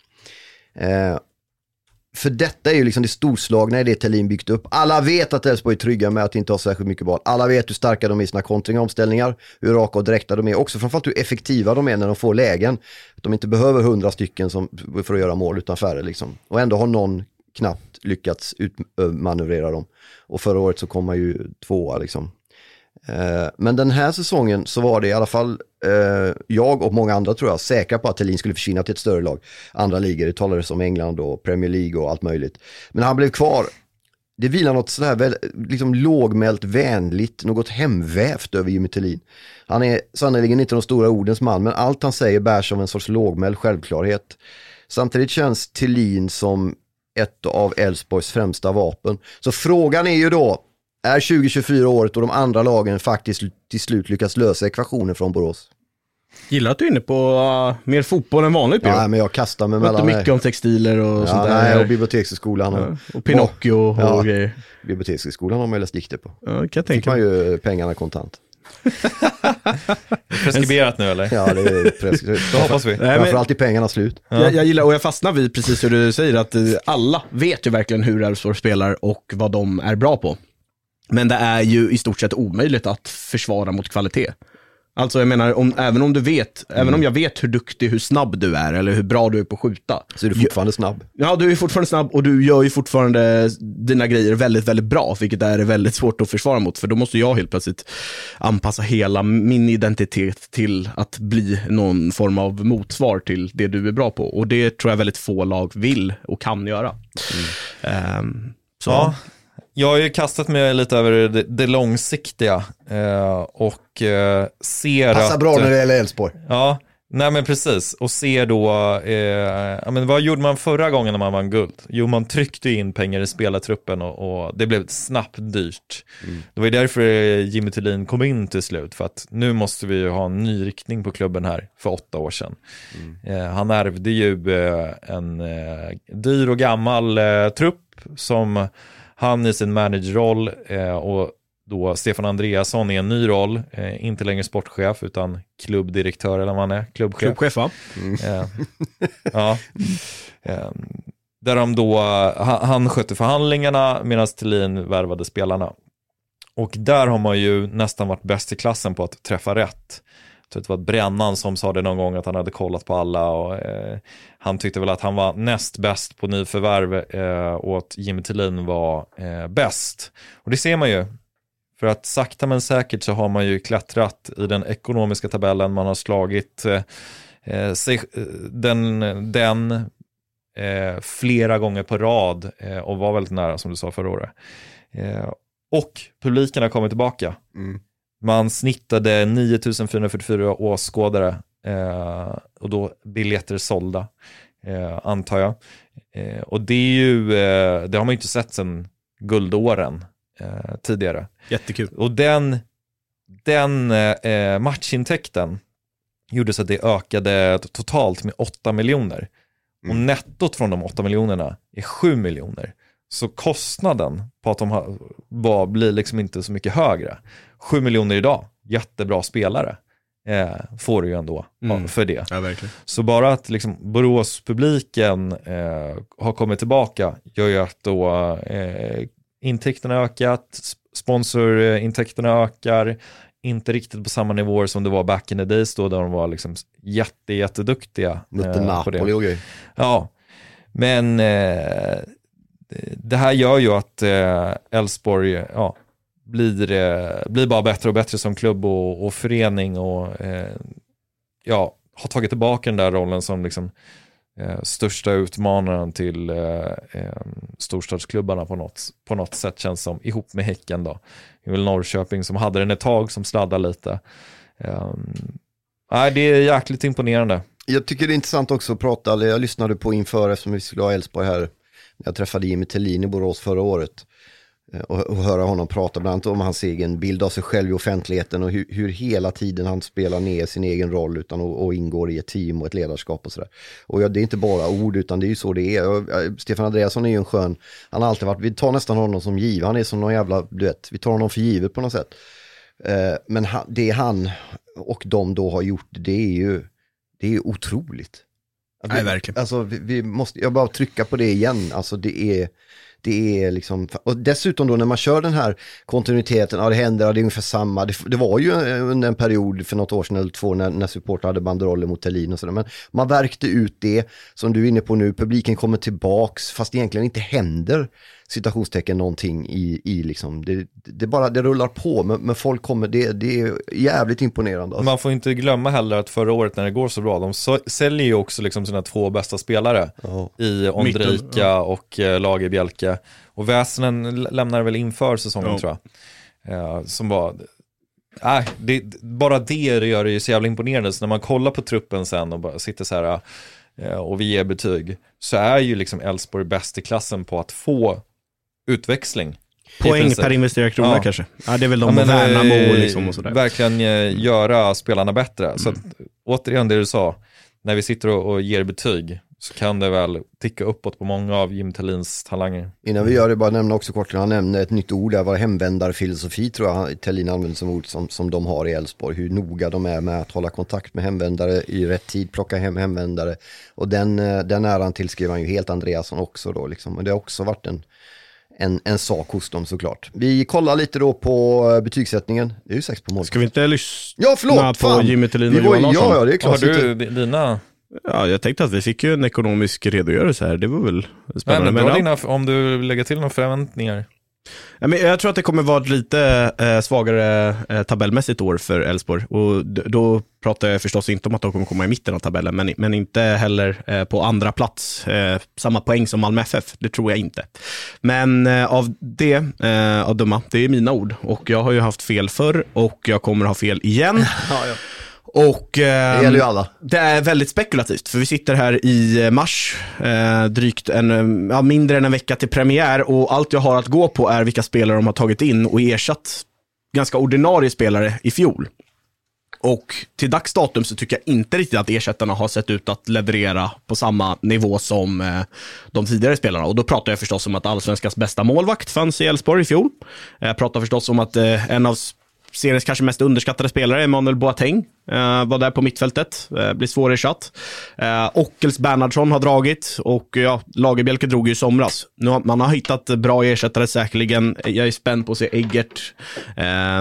Eh, för detta är ju liksom det storslagna i det Thelin byggt upp. Alla vet att Elfsborg är trygga med att inte ha särskilt mycket boll. Alla vet hur starka de är i sina kontringar och omställningar, hur raka och direkta de är. Också framförallt hur effektiva de är när de får lägen. Att de inte behöver hundra stycken som, för att göra mål utan färre liksom. Och ändå har någon knappt lyckats utmanövrera dem. Och förra året så kom man ju tvåa liksom. Eh, men den här säsongen så var det i alla fall eh, jag och många andra tror jag säkra på att Thelin skulle försvinna till ett större lag. Andra ligor, det talades om England och Premier League och allt möjligt. Men han blev kvar. Det vilar något sådär väl, liksom lågmält, vänligt, något hemvävt över Jimmy Thelin. Han är sannoliken inte de stora ordens man, men allt han säger bärs av en sorts lågmäld självklarhet. Samtidigt känns Thelin som ett av Elfsborgs främsta vapen. Så frågan är ju då, är tjugo tjugofyra året och de andra lagen faktiskt till slut lyckas lösa ekvationen från Borås? Gillar att du är inne på uh, mer fotboll än vanligt. Ja, men jag kastar mig mellan... mycket om textiler och ja, sånt där. Nej, och biblioteksskolan. Och, ja, och Pinocchio och, ja, och grejer. Biblioteksskolan har man ju läst dikter på. Ja, kan jag tänka. Fick man ju pengarna kontant. Preskriberat nu eller? Ja, det är preskriberat. Då hoppas vi. Framförallt är pengarna slut. Ja. Jag, jag gillar, och jag fastnar vid precis hur du säger, att alla vet ju verkligen hur Elfsborg spelar och vad de är bra på. Men det är ju i stort sett omöjligt att försvara mot kvalitet. Alltså jag menar, om, även om du vet, mm. även om jag vet hur duktig, hur snabb du är eller hur bra du är på att skjuta. Så är du fortfarande snabb? Ja, du är fortfarande snabb och du gör ju fortfarande dina grejer väldigt, väldigt bra, vilket är väldigt svårt att försvara mot, för då måste jag helt plötsligt anpassa hela min identitet till att bli någon form av motsvar till det du är bra på. Och det tror jag väldigt få lag vill och kan göra. Mm. Um, så... Ja. Jag har ju kastat mig lite över det, det långsiktiga eh, och eh, ser Passar att... bra när det gäller Elfsborg. Ja, nej men precis. Och ser då, eh, ja, men vad gjorde man förra gången när man vann guld? Jo, man tryckte in pengar i spelartruppen och, och det blev snabbt dyrt. Mm. Det var ju därför Jimmy Thelin kom in till slut, för att nu måste vi ju ha en ny riktning på klubben här för åtta år sedan. Mm. Eh, han ärvde ju eh, en eh, dyr och gammal eh, trupp som... Han i sin managerroll eh, och då Stefan Andreasson i en ny roll, eh, inte längre sportchef utan klubbdirektör eller vad man är, klubbchef. Klubbchef, va? Mm. Eh, ja. Eh, där de då, han, han skötte förhandlingarna medan Thelin värvade spelarna. Och där har man ju nästan varit bäst i klassen på att träffa rätt. Jag tror det var Brännan som sa det någon gång att han hade kollat på alla och eh, han tyckte väl att han var näst bäst på nyförvärv eh, och att Jimmy Thelin var eh, bäst. Och det ser man ju. För att sakta men säkert så har man ju klättrat i den ekonomiska tabellen. Man har slagit eh, sig, den, den eh, flera gånger på rad eh, och var väldigt nära som du sa förra året. Eh, och publiken har kommit tillbaka. Mm. Man snittade nio tusen fyrahundrafyrtiofyra åskådare eh, och då biljetter sålda, eh, antar jag. Eh, och det är ju, eh, det har man ju inte sett sedan guldåren. eh, tidigare. Jättekul. Och den, den eh, matchintäkten gjorde så att det ökade totalt med åtta miljoner. Mm. Och nettot från de åtta miljonerna är sju miljoner. Så kostnaden på att de har, var, blir liksom inte så mycket högre. sju miljoner idag, jättebra spelare. Eh, får du ju ändå mm. för det. Ja, verkligen. Så bara att liksom Borås-publiken eh, har kommit tillbaka gör ju att då eh, intäkterna ökat, sponsorintäkterna ökar, inte riktigt på samma nivåer som det var back in the days då, där de var liksom jätte, jätteduktiga Lite eh, Napoli och grejer. Ja, men eh, det här gör ju att Elfsborg eh, ja, blir, eh, blir bara bättre och bättre som klubb och, och förening och eh, ja, har tagit tillbaka den där rollen som liksom eh, största utmanaren till eh, eh, storstadsklubbarna på något, på något sätt, känns som, ihop med Häcken då. Det är väl Norrköping som hade den ett tag som sladdar lite. Eh, nej, det är jäkligt imponerande. Jag tycker det är intressant också att prata, jag lyssnade på inför eftersom vi skulle ha Elfsborg här. Jag träffade Jimmy Thelin i Borås förra året och, och höra honom prata bland annat om hans egen bild av sig själv i offentligheten och hur, hur hela tiden han spelar ner sin egen roll utan och, och ingår i ett team och ett ledarskap och sådär. Och ja, det är inte bara ord utan det är ju så det är. Och, Stefan Andreasson är ju en skön, han har alltid varit, vi tar nästan honom som giv, han är som någon jävla, du vet, vi tar honom för givet på något sätt. Eh, men han, det han och de då har gjort, det är ju, det är otroligt. Alltså, Nej, verkligen. Alltså, vi, vi måste, jag bara trycka på det igen. Alltså, det är, det är liksom, och dessutom då när man kör den här kontinuiteten, ja det händer, ja, det är ungefär samma. Det, det var ju under en period för något år sedan eller två när, när supporter hade banderoller mot Thelin och sådär. Men man verkte ut det, som du är inne på nu, publiken kommer tillbaks, fast det egentligen inte händer citationstecken någonting i, i liksom, det, det bara, det rullar på, men, men folk kommer, det, det är jävligt imponerande. Alltså. Man får inte glömma heller att förra året när det går så bra, de så, säljer ju också liksom sina två bästa spelare oh. i Ondrejka ja. och eh, Lagerbjälke, och Väsenen lämnar väl inför säsongen oh. tror jag, eh, som var äh, det, bara det gör det ju så jävla imponerande, så när man kollar på truppen sen och bara sitter så här eh, och vi ger betyg, så är ju liksom Elfsborg bäst i klassen på att få utväxling. Poäng per investerad krona ja. kanske. Ja, det är väl de ja, Värnamo liksom och sådär. Verkligen eh, göra spelarna bättre. Mm. Så att, återigen det du sa, när vi sitter och, och ger betyg så kan det väl ticka uppåt på många av Jim Thelins talanger. Innan vi gör det, bara nämna också kort, han nämnde ett nytt ord där, var hemvändarfilosofi tror jag Thelin använder som ord som, som de har i Elfsborg. Hur noga de är med att hålla kontakt med hemvändare i rätt tid, plocka hem hemvändare. Och den, den äran tillskriver han ju helt Andreasson också då liksom. Men det har också varit en En, en sak hos dem såklart. Vi kollar lite då på betygssättningen. Det är ju sex på mål. Ska vi inte lyssna ja, förlåt, på Jimmy Thelin och Johan Larsson? Ja, ja, det är klart. Har du dina? Ja, jag tänkte att vi fick ju en ekonomisk redogörelse här. Det var väl spännande. Nej, men dina, om du lägger till några förväntningar. Ja, men jag tror att det kommer vara ett lite eh, svagare eh, tabellmässigt år för Elfsborg. Och d- då pratar jag förstås inte om att de kommer komma i mitten av tabellen, men, men inte heller eh, på andra plats. Eh, samma poäng som Malmö F F, det tror jag inte. Men eh, av det, eh, av döma, det är mina ord. Och jag har ju haft fel förr och jag kommer ha fel igen. ja, ja. Och eh, det gäller ju alla. Det är väldigt spekulativt, för vi sitter här i mars, eh, drygt en, ja, mindre än en vecka till premiär, och allt jag har att gå på är vilka spelare de har tagit in och ersatt ganska ordinarie spelare i fjol. Och till dagsdatum så tycker jag inte riktigt att ersättarna har sett ut att leverera på samma nivå som eh, de tidigare spelarna. Och då pratar jag förstås om att allsvenskans bästa målvakt fanns i Elfsborg i fjol. Jag pratar förstås om att eh, en av seriens kanske mest underskattade spelare, Emmanuel Boateng, eh, var där på mittfältet, eh, blir svårersatt. Eh, Ockels Bernhardsson har dragit, och ja, Lagerbjälke drog ju i somras. Nu har, man har hittat bra ersättare säkerligen. Jag är spänd på att se Eggert eh,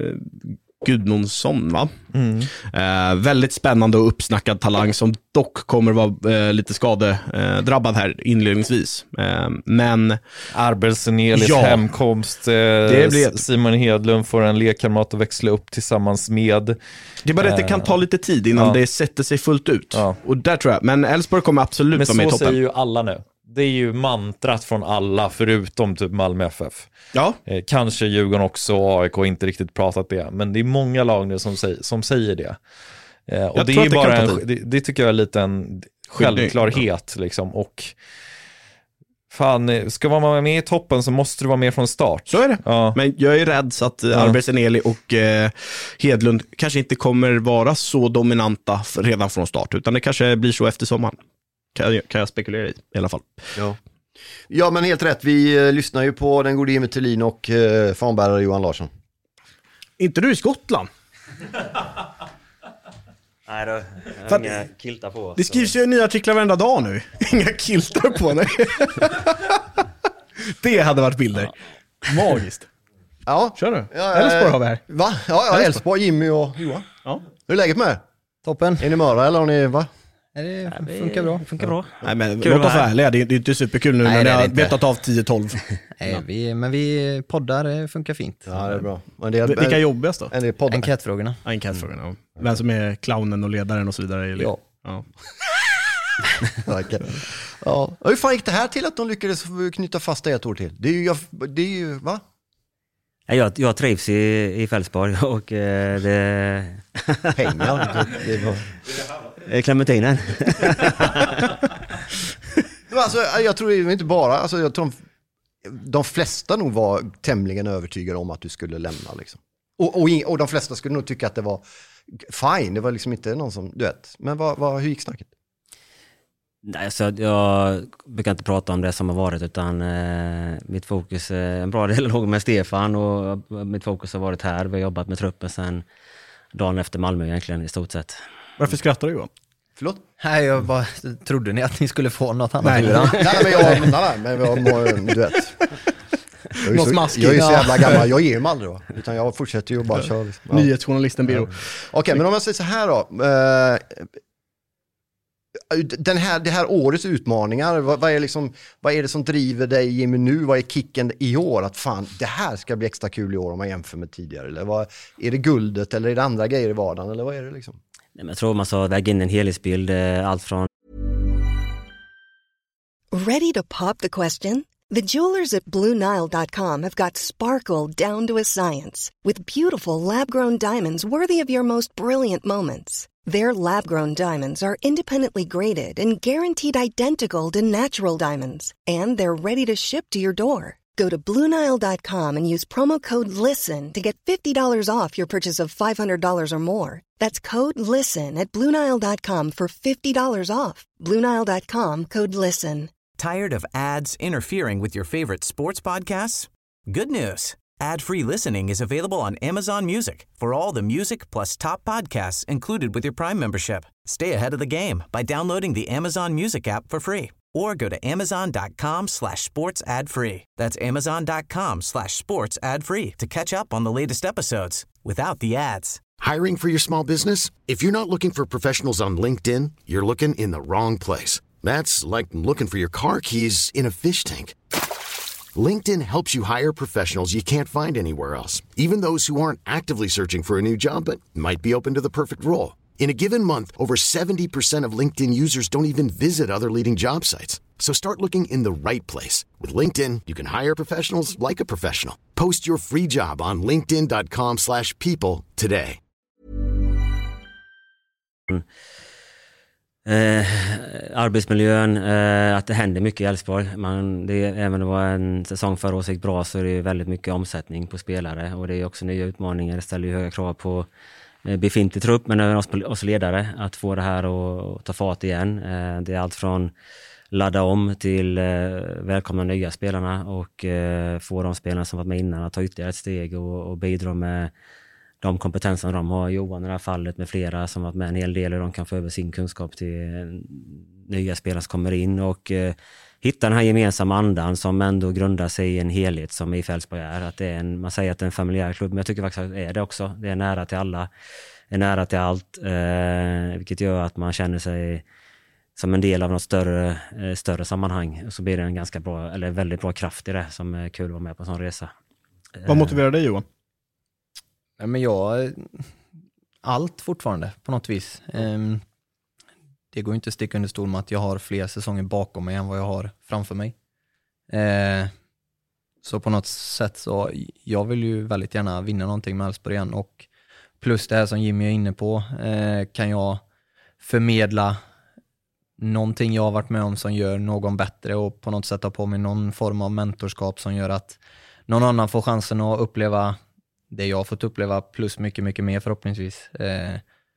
Gudmundsson, va? Mm. Eh, väldigt spännande och uppsnackad talang som dock kommer vara eh, lite skadedrabbad här inledningsvis. Eh, men Arbelsenelis ja, hemkomst, eh, blir... Simon Hedlund får en lekkamrat att växla upp tillsammans med. Det är bara att det kan ta lite tid innan ja. det sätter sig fullt ut. Ja. Och där tror jag, men Elfsborg kommer absolut vara med i toppen. Men så säger ju alla nu. Det är ju mantrat från alla förutom typ Malmö F F. Ja. Eh, kanske Djurgården också, A I K inte riktigt pratat det. Men det är många lag nu som, säger, som säger det. Eh, och det, är det, bara en, det, det tycker jag är lite en självklarhet. Liksom. Och fan, ska man vara med i toppen så måste du vara med från start. Så är det. Ja. Men jag är rädd så att ja. Arber Seneli och eh, Hedlund kanske inte kommer vara så dominanta för, redan från start, utan det kanske blir så efter sommaren. Kan jag, kan jag spekulera i i alla fall. Ja. Ja, men helt rätt. Vi eh, lyssnar ju på den gode Jimmy Tillin och eh, fanbärare Johan Larsson. Inte du i Skottland? Nej då, jag har inga kiltar på. Det skrivs ju nya artiklar varenda dag nu. Inga kiltar på, nej. Det hade varit bilder. Magiskt. Ja. Kör du. Ja, Elfsborg har vi här. Va? Ja, ja Elfsborg, Jimmy och Johan. Ja. Hur är läget med er? Toppen. Är ni möra eller har ni, va? Det funkar bra. Funkar bra. Nej, men Kul låt oss här. vara ärliga. Det är, det är inte superkul nu Nej, när det ni är har det inte. betat av tio tolv. Nej, vi, men vi poddar, det funkar fint. Ja, det är bra. Men det är, Vilka är jobbigast då? En del poddar. Enkätfrågorna. Ja, enkätfrågan, ja. Vem som är clownen och ledaren och så vidare. Eller? Ja. Ja. Okay. Ja. Hur fan gick det här till att de lyckades knyta fast det ett år till? Det är ju, jag, det är ju va? Jag, jag trivs i, i Fälsborg och eh, det... Pengar. Det, det var... Eh, Clementinen. Alltså, jag tror det inte bara, alltså, jag tror de, de flesta nog var tämligen övertygade om att du skulle lämna liksom. Och, och, och de flesta skulle nog tycka att det var fine, det var liksom inte någon som, du vet. Men vad, vad, hur gick snacket? Nej, så jag brukar inte prata om det som har varit, utan eh, mitt fokus är en bra del låg med Stefan och mitt fokus har varit här. Vi har jobbat med truppen sedan dagen efter Malmö egentligen i stort sett. Varför skrattar du, Johan? Förlåt? Nej, jag bara trodde ni att ni skulle få något annat. Nej, nej, nej, men jag, nej, nej, men jag, du vet. Jag är, Något så, smaskigt. jag är så jävla Ja. gammal, jag ger mig aldrig då. Utan jag fortsätter ju bara köra. Liksom. Ja. Nyhetsjournalisten Biro. Ja. Okej, okay, men om jag säger så här då. Eh, den här, det här årets utmaningar, vad, vad, är liksom, vad är det som driver dig Jimmy nu? Vad är kicken i år? Att fan, det här ska bli extra kul i år om man jämför med tidigare. Eller vad, är det guldet eller är det andra grejer i vardagen? Eller vad är det liksom? Nej, men jag tror man ska väga in en helhetsbild, eh, allt från... Ready to pop the question? The jewelers at Blue Nile dot com have got sparkle down to a science with beautiful lab-grown diamonds worthy of your most brilliant moments. Their lab-grown diamonds are independently graded and guaranteed identical to natural diamonds, and they're ready to ship to your door. Go to Blue Nile dot com and use promo code LISTEN to get fifty dollars off your purchase of five hundred dollars or more. That's code LISTEN at Blue Nile dot com for fifty dollars off. Blue Nile dot com, code LISTEN. Tired of ads interfering with your favorite sports podcasts? Good news. Ad-free listening is available on Amazon Music for all the music plus top podcasts included with your Prime membership. Stay ahead of the game by downloading the Amazon Music app for free or go to amazon.com slash sports ad free. That's amazon.com slash sports ad free to catch up on the latest episodes without the ads. Hiring for your small business? If you're not looking for professionals on LinkedIn, you're looking in the wrong place. That's like looking for your car keys in a fish tank. LinkedIn helps you hire professionals you can't find anywhere else, even those who aren't actively searching for a new job but might be open to the perfect role. In a given month, over seventy percent of LinkedIn users don't even visit other leading job sites. So start looking in the right place. With LinkedIn, you can hire professionals like a professional. Post your free job on linkedin.com slash people today. Eh, arbetsmiljön, eh, att det händer mycket i Elfsborg. Man, det är, även om det var en säsong förra året gick bra, så är det väldigt mycket omsättning på spelare och det är också nya utmaningar. Det ställer ju höga krav på eh, befintlig trupp, men även oss, oss ledare att få det här att ta fart igen. Eh, det är allt från ladda om till eh, välkomna nya spelarna och eh, få de spelarna som varit med innan att ta ytterligare ett steg och, och bidra med de kompetenser de har. Johan i det här fallet med flera som varit med en hel del och de kan få över sin kunskap till nya spelare som kommer in och eh, hitta den här gemensamma andan som ändå grundar sig i en helhet som i Fälsborg är. Att det är en, man säger att det är en familjär klubb, men jag tycker faktiskt att det är det också. Det är nära till alla, är nära till allt, eh, vilket gör att man känner sig som en del av något större, eh, större sammanhang. Så blir det en ganska bra, eller väldigt bra kraft i det som är kul att vara med på en sån resa. Vad motiverar dig, Johan? Nej, men jag, allt fortfarande på något vis. Um, det går inte att sticka under stol med att jag har fler säsonger bakom mig än vad jag har framför mig. Uh, så på något sätt så, jag vill ju väldigt gärna vinna någonting med Elfsborg igen och plus det här som Jimmy är inne på uh, kan jag förmedla någonting jag har varit med om som gör någon bättre och på något sätt har på mig någon form av mentorskap som gör att någon annan får chansen att uppleva det jag har fått uppleva plus mycket, mycket mer förhoppningsvis. Eh,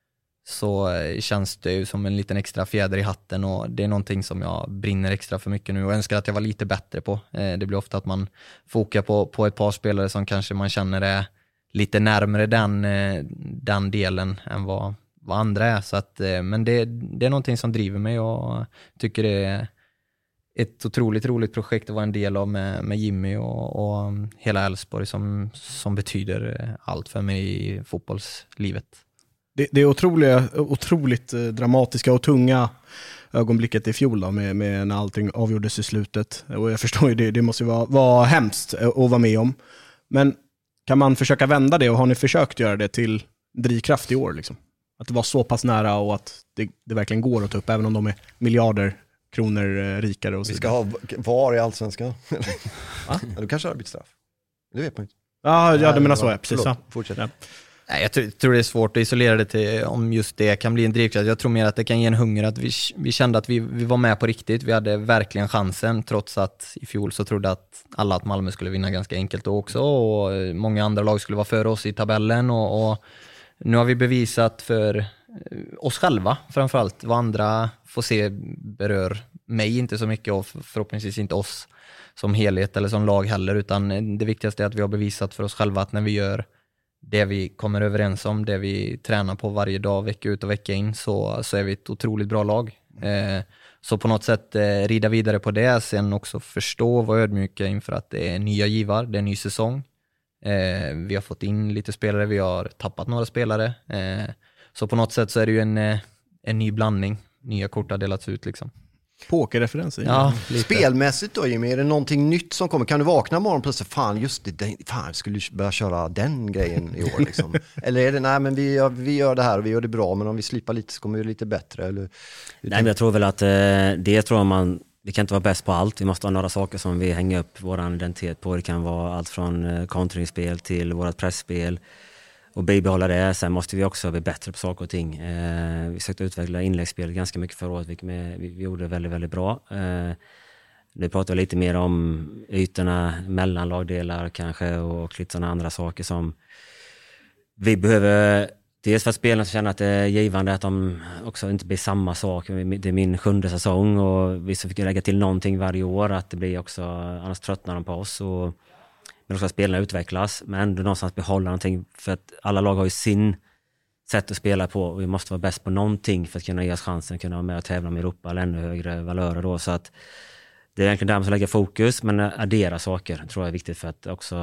så känns det ju som en liten extra fjäder i hatten och det är någonting som jag brinner extra för mycket nu och önskar att jag var lite bättre på. Eh, det blir ofta att man fokar på, på ett par spelare som kanske man känner är lite närmare den, eh, den delen än vad, vad andra är. Så att, eh, men det, det är någonting som driver mig och tycker det är ett otroligt roligt projekt att vara en del av med, med Jimmy och, och hela Elfsborg som, som betyder allt för mig i fotbollslivet. Det, det är otroliga, otroligt dramatiska och tunga ögonblicket i fjol då, med, med när allting avgjordes i slutet. Och jag förstår ju det, det måste ju vara, vara hemskt att vara med om. Men kan man försöka vända det och har ni försökt göra det till drivkraft i år? Liksom? Att det var så pass nära och att det, det verkligen går att ta upp även om de är miljarder kronor rikare. Och så vi ska ha var i Allsvenskan. Ja, du kanske har arbetsstraff. Det vet man inte. Ja, ja, du menar så, ja, precis. Förlåt, fortsätt. Ja. Nej, jag tror, tror det är svårt att isolera det till om just det kan bli en drivkraft. Jag tror mer att det kan ge en hunger att vi, vi kände att vi, vi var med på riktigt. Vi hade verkligen chansen trots att i fjol så trodde att alla att Malmö skulle vinna ganska enkelt då också och många andra lag skulle vara före oss i tabellen och, och nu har vi bevisat för oss själva framförallt vad andra får se berör mig inte så mycket och förhoppningsvis inte oss som helhet eller som lag heller utan det viktigaste är att vi har bevisat för oss själva att när vi gör det vi kommer överens om, det vi tränar på varje dag, vecka ut och vecka in så, så är vi ett otroligt bra lag. Eh, så på något sätt eh, rida vidare på det, sen också förstå och vara ödmjuka inför att det är nya givar, det är en ny säsong. Eh, vi har fått in lite spelare, vi har tappat några spelare. Eh, så på något sätt så är det ju en, en ny blandning, nya kort har delats ut liksom. Pokerreferenser. Ja, spelmässigt då Jimmy, är det någonting nytt som kommer? Kan du vakna imorgon plötsligt, fan just det, fan jag skulle börja köra den grejen i år liksom. Eller är det, nej men vi gör, vi gör det här och vi gör det bra, men om vi slipper lite så kommer vi lite bättre eller? Nej men jag tror väl att eh, det tror jag man, vi kan inte vara bäst på allt, vi måste ha några saker som vi hänger upp vår identitet på, det kan vara allt från eh, kontringsspel till vårt pressspel och bibehålla det. Sen måste vi också bli bättre på saker och ting. Eh, vi försökte utveckla inläggsspel ganska mycket förra året, vilket vi, vi gjorde väldigt, väldigt bra. Eh, nu pratar vi lite mer om ytorna mellan lagdelar kanske och lite sådana andra saker som vi behöver. Dels för att spelarna känner att det är givande att de också inte blir samma sak. Det är min sjunde säsong och vi försöker lägga till någonting varje år, att det blir också, annars tröttnar de på oss och men också spelarna utvecklas, men ändå någonstans behålla någonting, för att alla lag har ju sin sätt att spela på och vi måste vara bäst på någonting för att kunna ge oss chansen att kunna vara med och tävla med Europa eller ännu högre valörer då, så att det är egentligen där man ska lägga fokus, men addera saker tror jag är viktigt för att också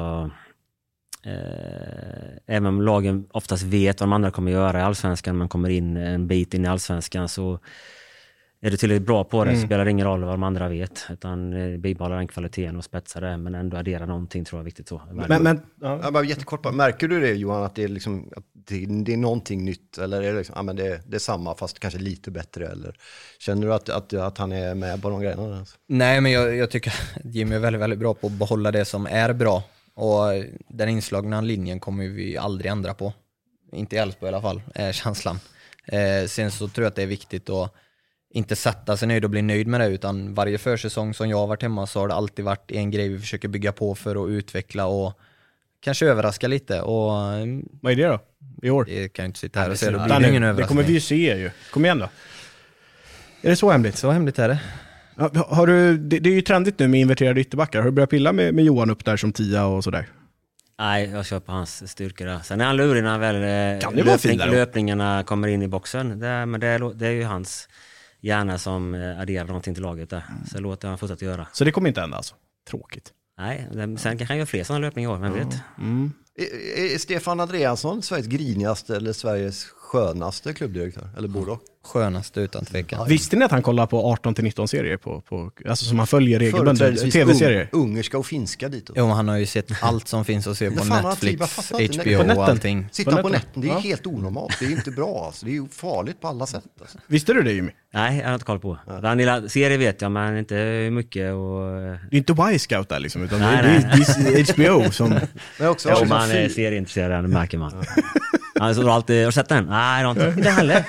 eh, även om lagen oftast vet vad de andra kommer göra i Allsvenskan, man kommer in en bit in i Allsvenskan så är du tillräckligt bra på det, mm. så spelar det ingen roll vad de andra vet, utan bibehålla den kvaliteten och spetsa det, men ändå addera någonting tror jag är viktigt så. Men, men ja. Ja, bara jättekort, bara, märker du det Johan, att det är, liksom, att det, det är någonting nytt, eller är det, liksom, ja, men det, det är samma fast kanske lite bättre, eller känner du att, att, att han är med på de grejerna? Alltså? Nej, men jag, jag tycker att Jimmy är väldigt, väldigt bra på att behålla det som är bra, och den inslagna linjen kommer vi aldrig ändra på, inte i Elfsborg i alla fall, är känslan. Eh, sen så tror jag att det är viktigt att inte sätta sig nöjd och bli nöjd med det, utan varje försäsong som jag har varit hemma så har det alltid varit en grej vi försöker bygga på för att utveckla och kanske överraska lite. Och vad är det då? I år? Det kan jag inte sitta här och säga. Det, det, ingen det kommer vi ju se ju. Kom igen då. Är det så hemligt? Så hemligt är det. Har du, det, det är ju trendigt nu med inverterade ytterbackar. Har du börjat pilla med, med Johan upp där som tia och sådär? Nej, jag kör på hans styrkor där. Sen är han lurig när väl löpning, löpningarna kommer in i boxen. Det, men det är, det är ju hans hjärna som adderar någonting till laget där. Så det låter han fortsätta göra. Så det kommer inte hända alltså? Tråkigt. Nej, sen kanske han gör fler sådana löpningar i år, men mm. vet. Mm. Är, är Stefan Andreasson Sveriges grinigaste eller Sveriges skönaste klubbdirektör? Eller både? Skönaste utan tvekan. Ja. Visste ni att han kollar på arton till nitton serier på, på, alltså som han följer regelbundet, tv-serier? Ungerska och finska dit. Jo, han har ju sett allt som finns att se på Netflix, H B O och allting. Sitta på, på netten, det är ja. helt onormalt. Det är inte bra alltså. Det är ju farligt på alla sätt alltså. Visste du det, Jimmy? Nej, jag har inte koll på. Ja. Den lilla serie vet jag, men inte mycket. Och... Det är inte Y-Scout där liksom, utan nej, det är, det är H B O som... Men också, ja, man är serieintresserad, märker man. Han så alltid, har du sett den? Nej, jag har inte. Inte heller.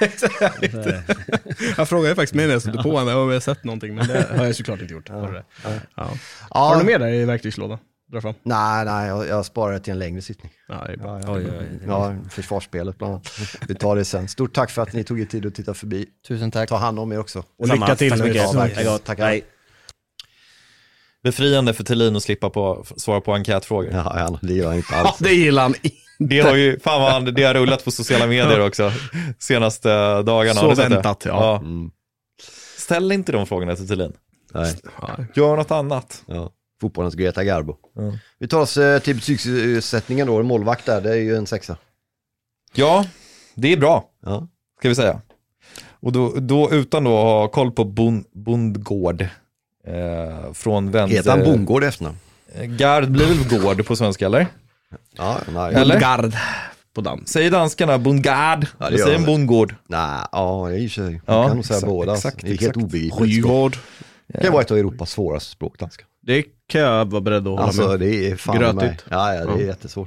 Jag frågade faktiskt med nästan på honom om jag har sett någonting, men det har jag såklart inte gjort. Ja. Ja. Ja. Ja. Har du med där i verktygslådan? Dra fram. Nej, nej, jag, jag sparar det till en längre sittning. Ja, det är bra. Ja, ja, ja, ja, försvarsspelet bland annat. Vi tar det sen. Stort tack för att ni tog er tid att titta förbi. Tusen tack. Ta hand om er också. Och lycka till så mycket. Ja, tack. Hej. Befriande för Thelin att slippa på, svara på enkätfrågor. Ja, ja, det gör jag inte alls. Ja, det gillar han. Det har ju, fan vad han, det har rullat på sociala medier också senaste dagarna. Så väntat, ja. ja. Mm. Ställ inte de frågorna till Thelin. Nej. Gör något annat. Ja. Fotbollens Greta Garbo. Mm. Vi tar oss eh, till betygssättningen då. Målvakt där, det är ju en sexa. Ja, det är bra. Ja. Ska vi säga. Och då, då utan då att ha koll på Bond, Bondgård. Eh, från vänster. Heter han Bondgård efter? Gard blir väl gård på svenska, eller? Ja, nej. Eller? Bondgard på dans. Säger danskarna Bondgard? Ja, eller säger en Bondgård? Nej, ja, det är ju sig. Ja, Man kan nog säga exakt, båda. exakt, det är exakt. helt obegripligt. Skyvård. Det kan vara ett av Europas svåraste språk, danska. Det kan jag vara beredd att hålla Alltså, med. det är fan Grötigt. med. Ja, ja, det är Ja. jättesvårt.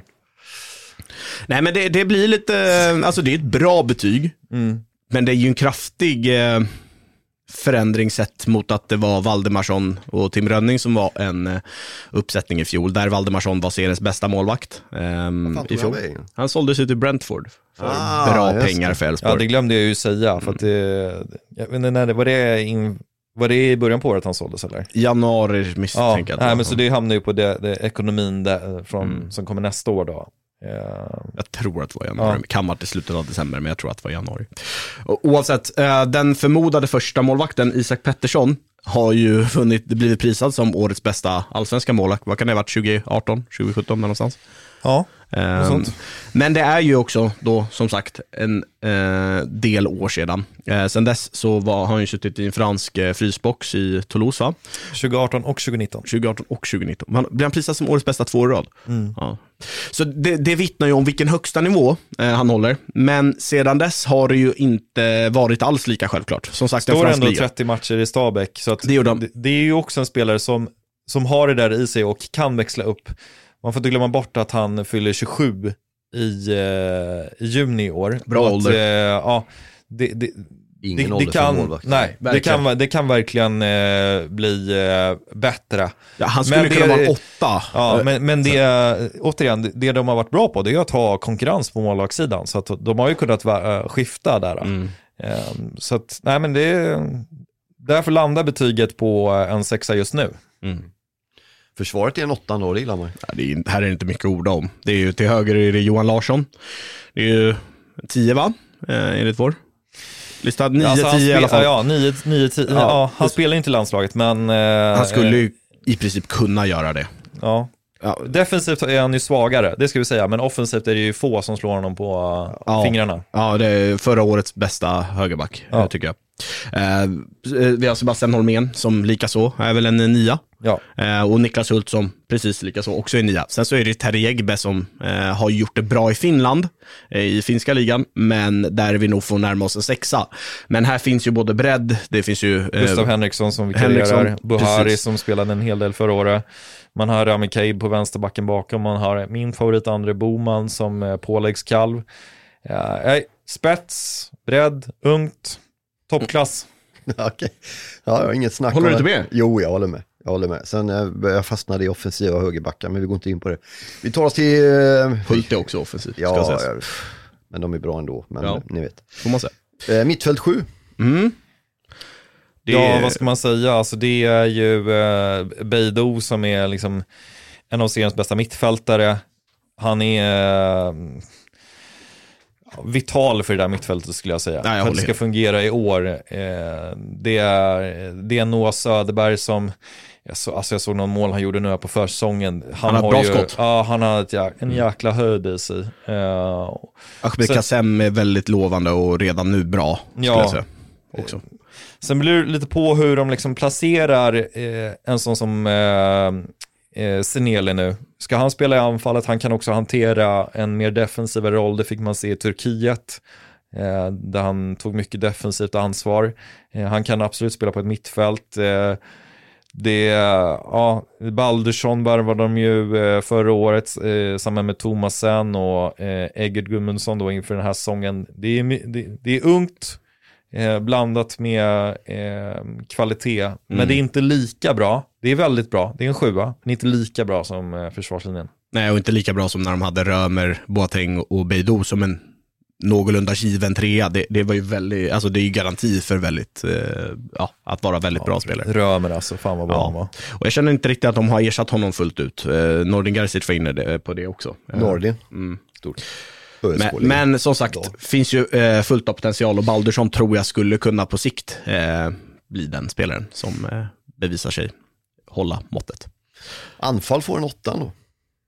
Nej, men det, det blir lite, alltså det är ett bra betyg. Mm. Men det är ju en kraftig eh, förändring sett mot att det var Valdemarsson och Tim Rönning som var en eh, uppsättning i fjol. Där Valdemarsson var seriens bästa målvakt ehm, fan tog i fjol. han vägen? Han sålde sig till Brentford för Ah, bra just pengar det. för Elfsborg. Ja, det glömde jag ju säga. För att det, jag vet inte när det var, det in, var det i början på året han såldes, eller? Januari Ja, misstänker jag. nej, men så det hamnar ju på det, det ekonomin där, från, Mm. som kommer nästa år då. Ja. Jag tror att det var januari. Ja. Kan vara till slutet av december, men jag tror att det var januari. Och oavsett, eh, den förmodade första målvakten, Isak Pettersson, har ju funnit, blivit prisad som årets bästa allsvenska målvakt. Vad kan det ha varit? tjugo arton, tjugo sjutton någonstans? Ja, um, sånt. Men det är ju också då, som sagt, en uh, del år sedan. Uh, sen dess så var, har han ju suttit i en fransk uh, frysbox i Toulouse, va? tjugo arton och tjugo nitton. tjugo arton och tjugo nitton. Man blir han prisad som årets bästa två år i rad. Mm. Ja. Så det, det vittnar ju om vilken högsta nivå eh, han håller. Men sedan dess har det ju inte varit alls lika självklart. Som sagt, Står en fransk ändå liga. trettio matcher i Stabäck. Så att Det gjorde de. det, det är ju också en spelare som, som har det där i sig och kan växla upp. Man får inte glömma bort att han fyller tjugosju i, eh, i juni i år. Bra och att, ålder. eh, ja, det, det, Ingen det, ålder det för kan, målvakt. nej, det Verkligen. kan, det kan verkligen eh, bli eh, bättre. Ja, han skulle Men kunna det- vara en åtta. Ja, Eh, men, men det, återigen, det- det de har varit bra på, det är att ha konkurrens på målvaktssidan. Så att de har ju kunnat va- skifta där. Mm. Ehm, Så att, nej men det är, därför landar betyget på en sexa just nu. Mm. Försvaret är en åtta då, det gillar man. Ja, det är, här är det inte mycket att orda om. Det är ju till höger är det Johan Larsson. Det är ju tio, va? Eh, enligt vår lista. nio, Alltså, han tio i spel- alla fall. Ja, nio, nio, tio, Ja, ja, han det- spelar inte i landslaget, men... eh, Han skulle eh, ju i princip kunna göra det. Ja. Ja. Defensivt är han ju svagare, det ska vi säga. Men offensivt är det ju få som slår honom på eh, Ja. fingrarna. Ja, det är förra årets bästa högerback, Ja. eh, tycker jag. Eh, vi har Sebastian Holmén som lika så är väl en nia. Ja. Eh, och Niklas Hult som precis lika så också är nia. Sen så är det Terje Egbe som eh, har gjort det bra i Finland, eh, i finska ligan, men där vi nog får närma oss en sexa. Men här finns ju både bredd, det finns ju... Eh, Gustav Henriksson som Henriksson, vikarierar, Buhari precis. som spelade en hel del förra året. Man har Rami Kaib på vänsterbacken bakom. Man har min favorit André Boman som eh, påläggskalv. Ja, nej, spets, bredd, ungt, toppklass. Okej. Ja, jag har inget snack Håller om du det. inte med? Jo, jag håller med. Jag håller med. Sen eh, jag fastnade i offensiva högerbackar, men vi går inte in på det. Vi tar oss till... Eh, Hult är också offensiv, ska ja, sägas. ja, men de är bra ändå. Men Ja. ni vet. Får man säga. Eh, mittfält sju. Mm. Det- Ja, vad ska man säga? Alltså det är ju eh, Beidou som är liksom en av seriens bästa mittfältare. Han är eh, vital för det där mittfältet skulle jag säga. Nej, jag för att det håller ska helt. fungera i år. Eh, det, är, det är Noah Söderberg som, jag, så, alltså jag såg någon mål han gjorde nu här på försäsongen. Han, har ett bra ju, skott. Ja, han har ett, jäk- en jäkla höjd i sig. Eh, Ahmed Sen- Kassem är väldigt lovande och redan nu bra, skulle Ja. jag säga. Också. Sen blir det lite på hur de liksom placerar eh, en sån som eh, eh, Seneli nu. Ska han spela i anfallet? Han kan också hantera en mer defensiv roll. Det fick man se i Turkiet. Eh, där han tog mycket defensivt ansvar. Eh, han kan absolut spela på ett mittfält. Eh, Det, ja, Baldursson värvade de ju eh, förra året eh, samman med Thomasen och eh, Egert Gudmundsson då inför den här säsongen. Det är, det, det är ungt eh, blandat med eh, kvalitet, mm. men det är inte lika bra. Det är väldigt bra, det är en sjua, men inte lika bra som eh, försvarslinjen. Nej, och inte lika bra som när de hade Römer, Boateng och Beidou som en någorlunda given trea. Det, det var ju väldigt, alltså det är ju garanti för väldigt, eh, ja, att vara väldigt ja, bra spelare. Römer alltså, fan vad bra han var. Och jag känner inte riktigt att de har ersatt honom fullt ut. Eh, Nordin Gerzic var inne på det också. Nordin? Mm. Stort. Men, men som sagt, då finns ju eh, fullt av potential och Baldursson tror jag skulle kunna på sikt eh, bli den spelaren som eh, bevisar sig hålla måttet. Anfall får en åtta då?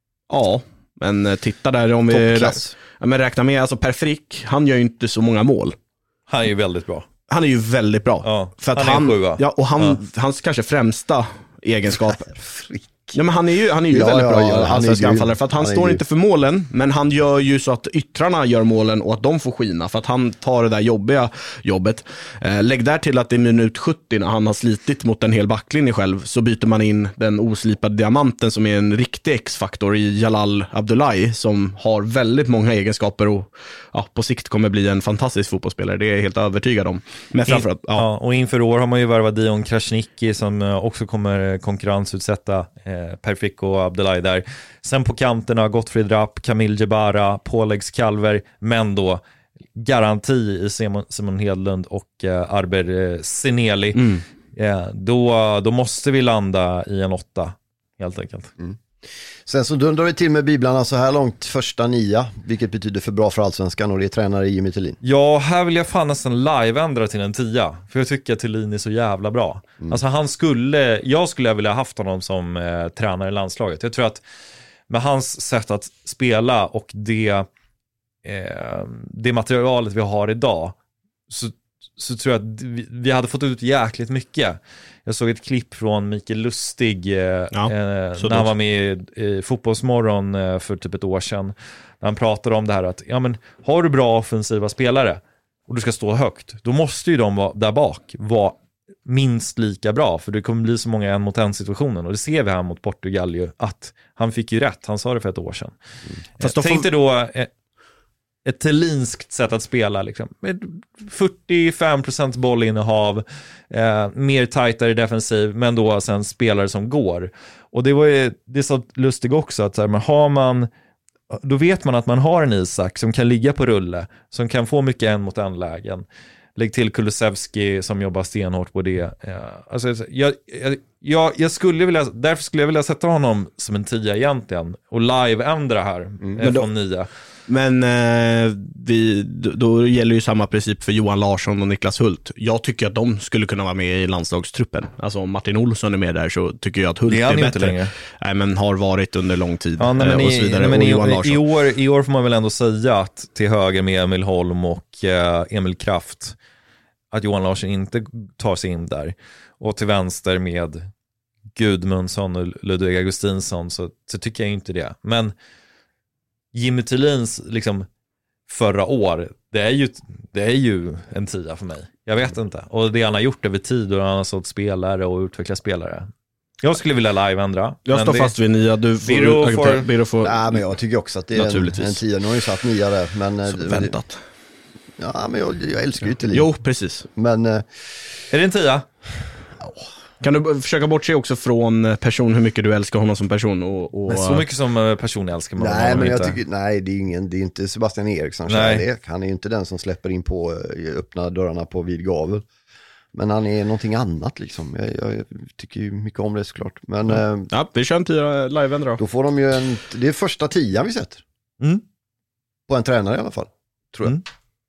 Ja, men eh, titta där om vi ja, men räkna med, alltså Per Frick, han gör ju inte så många mål. Han är ju väldigt bra. Han är ju väldigt bra. Ja, för att han är han, sjua. ja, och han, ja. hans kanske främsta egenskap. Ja, men han är ju, han är ju ja, väldigt ja, bra ja, allsvenska anfallare för att han, han står ju. inte för målen, men han gör ju så att yttrarna gör målen och att de får skina för att han tar det där jobbiga jobbet. Eh, lägg där till att i minut sjuttio när han har slitit mot en hel backlinje själv så byter man in den oslipade diamanten som är en riktig X-faktor i Jalal Abdullahi som har väldigt många egenskaper och ja, på sikt kommer bli en fantastisk fotbollsspelare, det är jag helt övertygad om. Men framförallt, ja. Ja, och inför år har man ju värvat Dion Krasniqi som också kommer konkurrensutsätta eh, Per Frick och Abdullahi där. Sen på kanterna Gottfried Rapp, Kamil Jebara, Pålex Kalver, men då garanti i Simon, Simon Hedlund och eh, Arber eh, Seneli. Mm. Eh, då, då måste vi landa i en åtta helt enkelt. Mm. Sen så dundrar vi till med biblarna så här långt första nia, vilket betyder för bra för allsvenskan och det är tränare Jimmy Tillin. Ja, här vill jag fan nästan live-ändra till en tia, för jag tycker att Tillin är så jävla bra. Mm. Alltså han skulle, jag skulle vilja haft honom som eh, tränare i landslaget. Jag tror att med hans sätt att spela och det, eh, det materialet vi har idag så, så tror jag att vi, vi hade fått ut jäkligt mycket. Jag såg ett klipp från Mikael Lustig eh, ja, eh, när han var med i, i Fotbollsmorgon eh, för typ ett år sedan. När han pratade om det här att ja, men, har du bra offensiva spelare och du ska stå högt, då måste ju de vara, där bak vara minst lika bra, för det kommer bli så många en mot en situationen, och det ser vi här mot Portugal ju, att han fick ju rätt, han sa det för ett år sedan. Mm. Fast då tänkte får... då eh, ett tellinskt sätt att spela liksom. Med fyrtiofem procent bollinnehav, eh, mer tajtare defensiv, men då sen spelare som går. Och det var ju, det sa Lustig också, att så här, men har man, då vet man att man har en Isak som kan ligga på rulle, som kan få mycket en mot en lägen. Lägg till Kulusevski som jobbar stenhårt på det. Eh, alltså, jag, jag, jag, jag skulle vilja, därför skulle jag vilja sätta honom som en tia egentligen och live-ändra här mm. eh, från nia. Men eh, vi, då, då gäller ju samma princip för Johan Larsson och Niklas Hult. Jag tycker att de skulle kunna vara med i landslagstruppen. Alltså om Martin Olsson är med där så tycker jag att Hult är, är bättre. Nej, men har varit under lång tid ja, nej, men och så vidare. Nej, men och i, Johan Larsson. I, år, I år får man väl ändå säga att till höger med Emil Holm och eh, Emil Kraft att Johan Larsson inte tar sig in där. Och till vänster med Gudmundsson och Ludvig Augustinsson så, så tycker jag inte det. Men Jimmy Tillins liksom förra år, det är ju, det är ju en tia för mig. Jag vet inte. Och det han har gjort över tid och han har sålt spelare och utvecklat spelare. Jag skulle vilja live-ändra. Jag står det, fast vid nia. Du får, Biro får, Biro får... Nej, men jag tycker också att det är en, en tia. Nu har ju satt nia där. Men, så väntat. Ja, men jag, jag älskar ju Tillin. Jo, precis. Men... Är det en tia? Ja. Kan du försöka bortse också från person, hur mycket du älskar honom som person? Och, och... Men så mycket som person älskar man nej, men jag inte. tycker, nej, det är ingen, det är inte Sebastian Eriksson. Kärlek. Han är ju inte den som släpper in på, öppna dörrarna på vid gavel. Men han är någonting annat liksom. Jag, jag tycker ju mycket om det såklart. Men, mm. ja, vi kör en tia live-ändra. Då får de ju en, det är första tian vi sätter. Mm. På en tränare i alla fall, tror jag. Mm.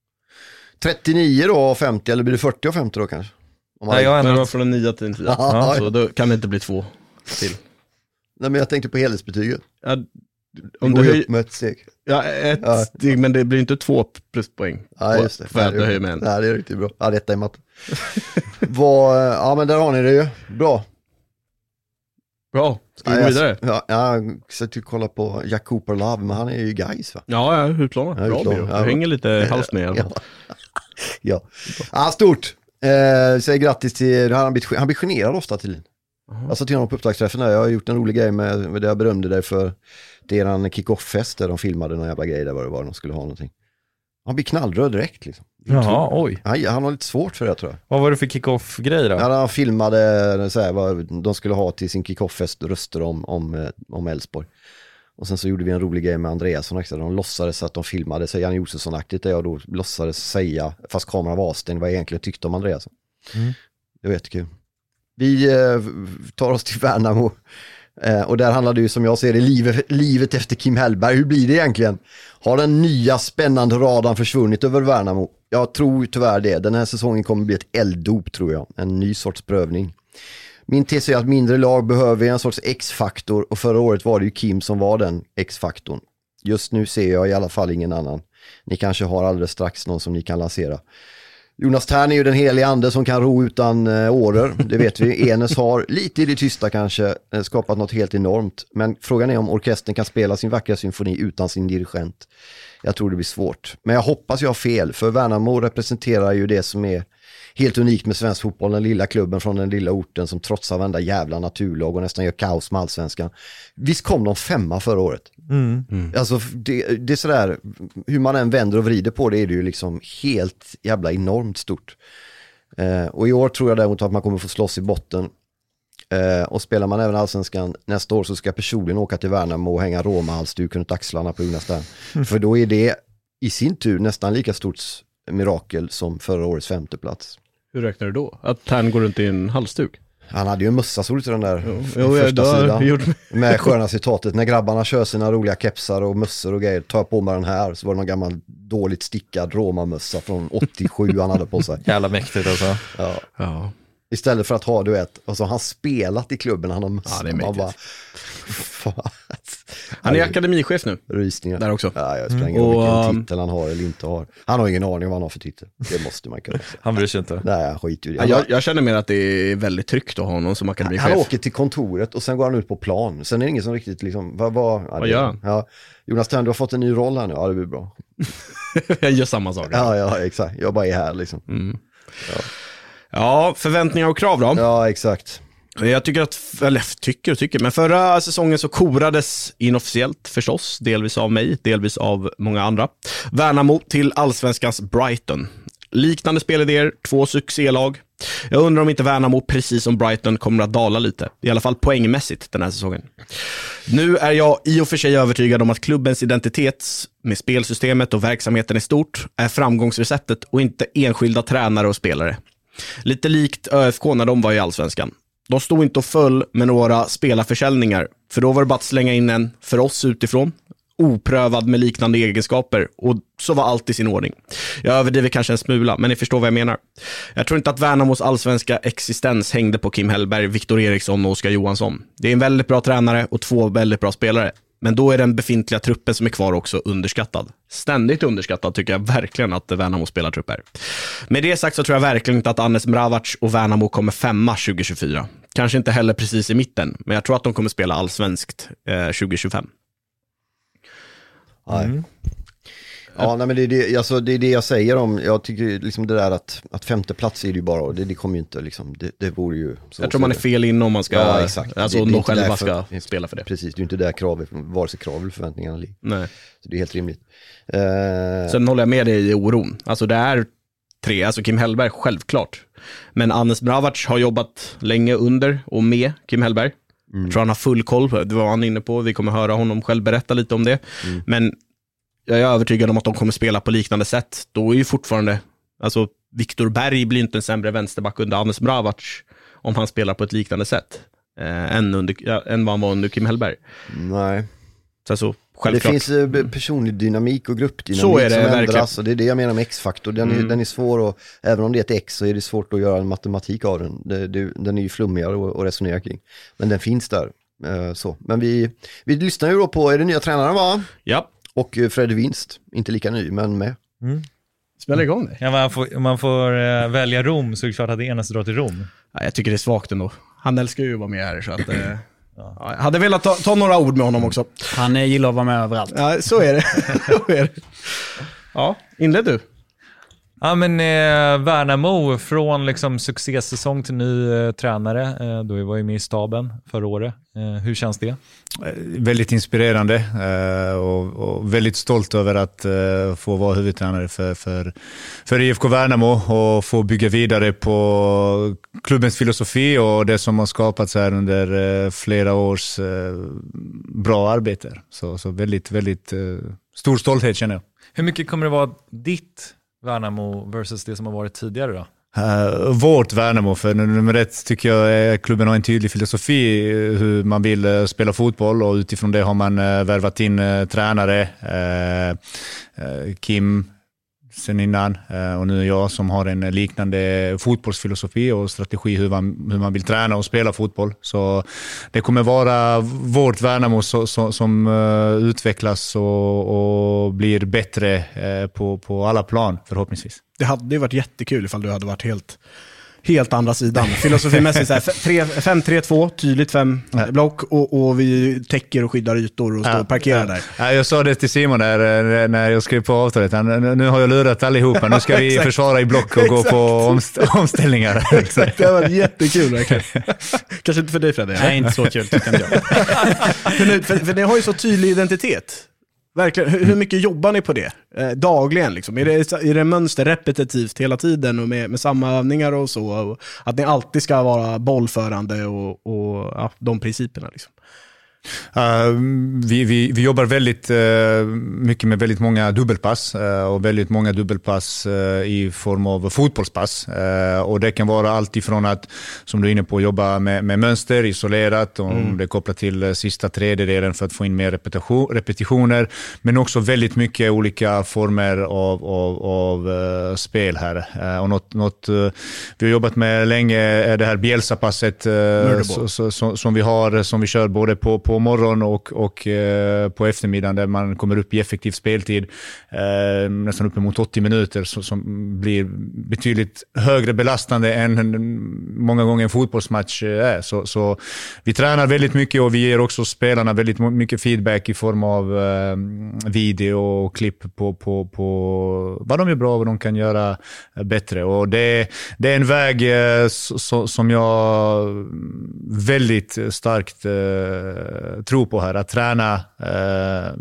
trettionio då och femtio, eller blir det fyrtio och femtio då kanske? Om man... Nej, jag ändrar från en nia till en tia. Ja, så då kan det inte bli två till. Nej, men jag tänkte på helhetsbetyget. Ja, om du höj... upp med ett steg. Ja, ett ja. steg, men det blir inte två pluspoäng. Ja, just det. För att du höjer med en. Ja, det är riktigt bra. Ja, detta är matte. Vad, ja, men där har ni det ju. Bra. Bra. Ska vi ja, gå vidare? Ja, jag ska kolla på Jack Cooper Love, men han är ju guys va? Ja, ja, hur klarar han? Bra, bra. Ja, du hänger lite hals med. Ja, ja. ja stort. Eh, säg grattis till, han blir, han blir generad ofta till. Uh-huh. Jag sa till honom på upptaktsträffen där, jag har gjort en rolig grej med, med det jag berömde dig för. Det är en kick-off-fest där de filmade någon jävla grej där var det var de skulle ha någonting. Han blir knallröd direkt liksom. Jaha, oj. Han, han har lite svårt för det tror jag. Vad var det för kick-off-grej då? Ja, han filmade så här, vad de skulle ha till sin kick-off-fest röster om, om, om Elfsborg. Och sen så gjorde vi en rolig grej med Andreasson också. De låtsades att de filmade sig Jan Josefsson-aktigt där jag då låtsades säga, fast kameran var avstängd, vad jag egentligen tyckte om Andreasson. Mm. Det var jättekul. Vi eh, tar oss till Värnamo. Eh, och där handlar det ju som jag ser det livet, livet efter Kim Hellberg. Hur blir det egentligen? Har den nya spännande radarn försvunnit över Värnamo? Jag tror tyvärr det. Den här säsongen kommer bli ett elddop tror jag. En ny sorts prövning. Min tes är att mindre lag behöver en sorts X-faktor och förra året var det ju Kim som var den X-faktorn. Just nu ser jag i alla fall ingen annan. Ni kanske har alldeles strax någon som ni kan lansera. Jonas Tern är ju den heliga ande som kan ro utan eh, åror, det vet vi. Enes har lite i det tysta kanske eh, skapat något helt enormt. Men frågan är om orkestern kan spela sin vackra symfoni utan sin dirigent. Jag tror det blir svårt. Men jag hoppas jag har fel, för Värnamo representerar ju det som är helt unikt med svensk fotboll. Den lilla klubben från den lilla orten som trotsar varenda jävla naturlag och nästan gör kaos med allsvenskan. Visst kom de femma förra året? Mm. Mm. Alltså det, det är sådär, hur man än vänder och vrider på det är det ju liksom helt jävla enormt stort. Eh, och i år tror jag däremot att man kommer få slåss i botten. Eh, och spelar man även allsvenskan nästa år så ska jag personligen åka till Värnamo och hänga Roma-halsduken och axlarna på Jonas där. Mm. För då är det i sin tur nästan lika stort mirakel som förra årets femte plats. Hur räknar du då? Att Tern går runt i en halsduk? Han hade ju en mössa, såg ut i den där jo, första jo, sidan. Gjort... Med sköna citatet. När grabbarna kör sina roliga kepsar och mössor och grejer, tar jag på mig den här, så var det någon gammal dåligt stickad Roma-mössa från åttiosju han hade på sig. Jävla mäktigt alltså. Ja. Ja. Istället för att ha, du vet, alltså han spelat i klubben, han har mössa. Ja, det är mäktigt. Bara, han är akademichef nu. Rysningar. Där också. Ja, jag spelar ingen roll vilken titel han har eller inte har. Han har ingen aning om vad han har för titel. Det måste man kunna säga. Han bryr sig inte. Nej, han skiter ju ja, jag, jag känner mer att det är väldigt tryggt att ha honom som akademichef. Han, han åker till kontoret och sen går han ut på plan. Sen är det ingen som riktigt liksom, vad, vad, ja, vad gör han? Ja, Jonas Tern, du har fått en ny roll här nu. Ja, det blir bra. Jag gör samma sak. Ja, ja, exakt. Jag bara är här liksom. Mm. Ja. Ja, förväntningar och krav då? Ja, exakt. Jag tycker att, eller tycker och tycker, men förra säsongen så korades inofficiellt förstås, delvis av mig, delvis av många andra. Värnamo till allsvenskans Brighton. Liknande spelidéer, två succélag. Jag undrar om inte Värnamo, precis som Brighton, kommer att dala lite. I alla fall poängmässigt den här säsongen. Nu är jag i och för sig övertygad om att klubbens identitet med spelsystemet och verksamheten i stort är framgångsreceptet och inte enskilda tränare och spelare. Lite likt ÖFK när de var i allsvenskan. De stod inte och föll med några spelarförsäljningar, för då var det bara att slänga in en för oss utifrån, oprövad med liknande egenskaper, och så var allt i sin ordning. Jag överdriver kanske en smula, men ni förstår vad jag menar. Jag tror inte att Värnamos allsvenska existens hängde på Kim Hellberg, Viktor Eriksson och Oskar Johansson. Det är en väldigt bra tränare och två väldigt bra spelare. Men då är den befintliga truppen som är kvar också underskattad. Ständigt underskattad tycker jag verkligen att Värnamo spelar trupper. Med det sagt så tror jag verkligen inte att Anes Mravac och Värnamo kommer femma tjugo tjugofyra. Kanske inte heller precis i mitten, men jag tror att de kommer spela allsvenskt eh, tjugo tjugofem. Nej. Mm. Ja, nej, men det är det, alltså, det är det jag säger om, jag tycker liksom det där att, att femte plats är det ju bara, det, det kommer ju inte liksom, det, det vore ju så. Jag tror man är fel in om man ska, ja, exakt. Alltså det, om det de själva för, ska spela för det. Precis, det är inte där krav, vare sig krav eller förväntningarna ligger. Nej. Så det är helt rimligt. Eh... Sen håller jag med dig i oron. Alltså det är tre, alltså Kim Hellberg självklart. Men Anes Mravac har jobbat länge under och med Kim Hellberg. Mm. Jag tror han har full koll på det, var han inne på. Vi kommer höra honom själv berätta lite om det. Mm. Men jag är övertygad om att de kommer spela på liknande sätt. Då är ju fortfarande, alltså Viktor Berg blir inte en sämre vänsterback under Anes Mravac om han spelar på ett liknande sätt eh, än, under, ja, än vad han var under Kim Hellberg. Nej. Så alltså, självklart. Det finns eh, personlig dynamik och gruppdynamik så är det, som verkligen. ändras, och det är det jag menar med X-faktor. Den, mm. är, den är svår, och även om det är ett X så är det svårt att göra en matematik av den. Det, det, den är ju flummigare att resonera kring. Men den finns där. Eh, så. Men vi, vi lyssnar ju då på, är det nya tränaren va? Ja. Och Freddy Winst, inte lika ny, men med. Mm. Spelar igång det. Ja, man får, man får uh, välja Rom, så är det klart att det enaste drar till Rom. Ja, jag tycker det är svagt ändå. Han älskar ju att vara med här, så att... Uh, ja. Jag hade velat ta, ta några ord med honom också. Han är, gillar att vara med överallt. Ja, så är det. så är det. Ja, inled du. Ja, men eh, Värnamo från liksom succésäsong till ny eh, tränare. Eh, då var ju med i staben förra året. Eh, hur känns det? Väldigt inspirerande eh, och, och väldigt stolt över att eh, få vara huvudtränare för, för, för I F K Värnamo och få bygga vidare på klubbens filosofi och det som har skapats här under eh, flera års eh, bra arbete. Så, så väldigt, väldigt eh, stor stolthet känner jag. Hur mycket kommer det vara ditt Värnamo versus det som har varit tidigare då? Uh, vårt Värnamo, för nummer ett tycker jag att klubben har en tydlig filosofi hur man vill uh, spela fotboll och utifrån det har man uh, värvat in uh, tränare uh, uh, Kim sen innan uh, och nu jag som har en liknande fotbollsfilosofi och strategi hur man, hur man vill träna och spela fotboll. Så det kommer vara vårt Värnamo så, så, som uh, utvecklas och, och blir bättre uh, på, på alla plan förhoppningsvis. Det hade ju varit jättekul ifall du hade varit helt, helt andra sidan. Filosofimässigt så här, fem tre två, tydligt fem block och, och vi täcker och skyddar ytor och står ja, och parkerar ja. där. Ja, jag sa det till Simon där när jag skrev på avtalet. Nu har jag lurat allihopa. Nu ska vi försvara i block och gå på omst- omställningar. Exakt, det var jättekul verkligen. Kanske inte för dig Fredrik. Nej, inte så kul tycker jag. för, nu, för, för ni har ju så tydlig identitet. Verkligen. Hur, hur mycket jobbar ni på det? Eh, dagligen liksom? Är det, är det mönster repetitivt hela tiden och med, med samma övningar och så? Och att ni alltid ska vara bollförande och, och ja, de principerna liksom? Uh, vi, vi, vi jobbar väldigt uh, mycket med väldigt många dubbelpass uh, och väldigt många dubbelpass uh, i form av fotbollspass uh, och det kan vara allt ifrån att, som du är inne på, jobba med, med mönster isolerat och mm. det kopplar till uh, sista tredjedelen för att få in mer repetition, repetitioner, men också väldigt mycket olika former av, av, av uh, spel här uh, och något, något uh, vi har jobbat med länge är det här Bielsa-passet uh, så, så, så, som vi har, som vi kör både på på morgon och, och eh, på eftermiddagen där man kommer upp i effektiv speltid eh, nästan uppemot åttio minuter så, som blir betydligt högre belastande än många gånger en fotbollsmatch är. Så, så vi tränar väldigt mycket och vi ger också spelarna väldigt mycket feedback i form av eh, video och klipp på, på, på vad de är bra och vad de kan göra bättre. Och det, det är en väg eh, så, som jag väldigt starkt eh, tro på här, att träna eh,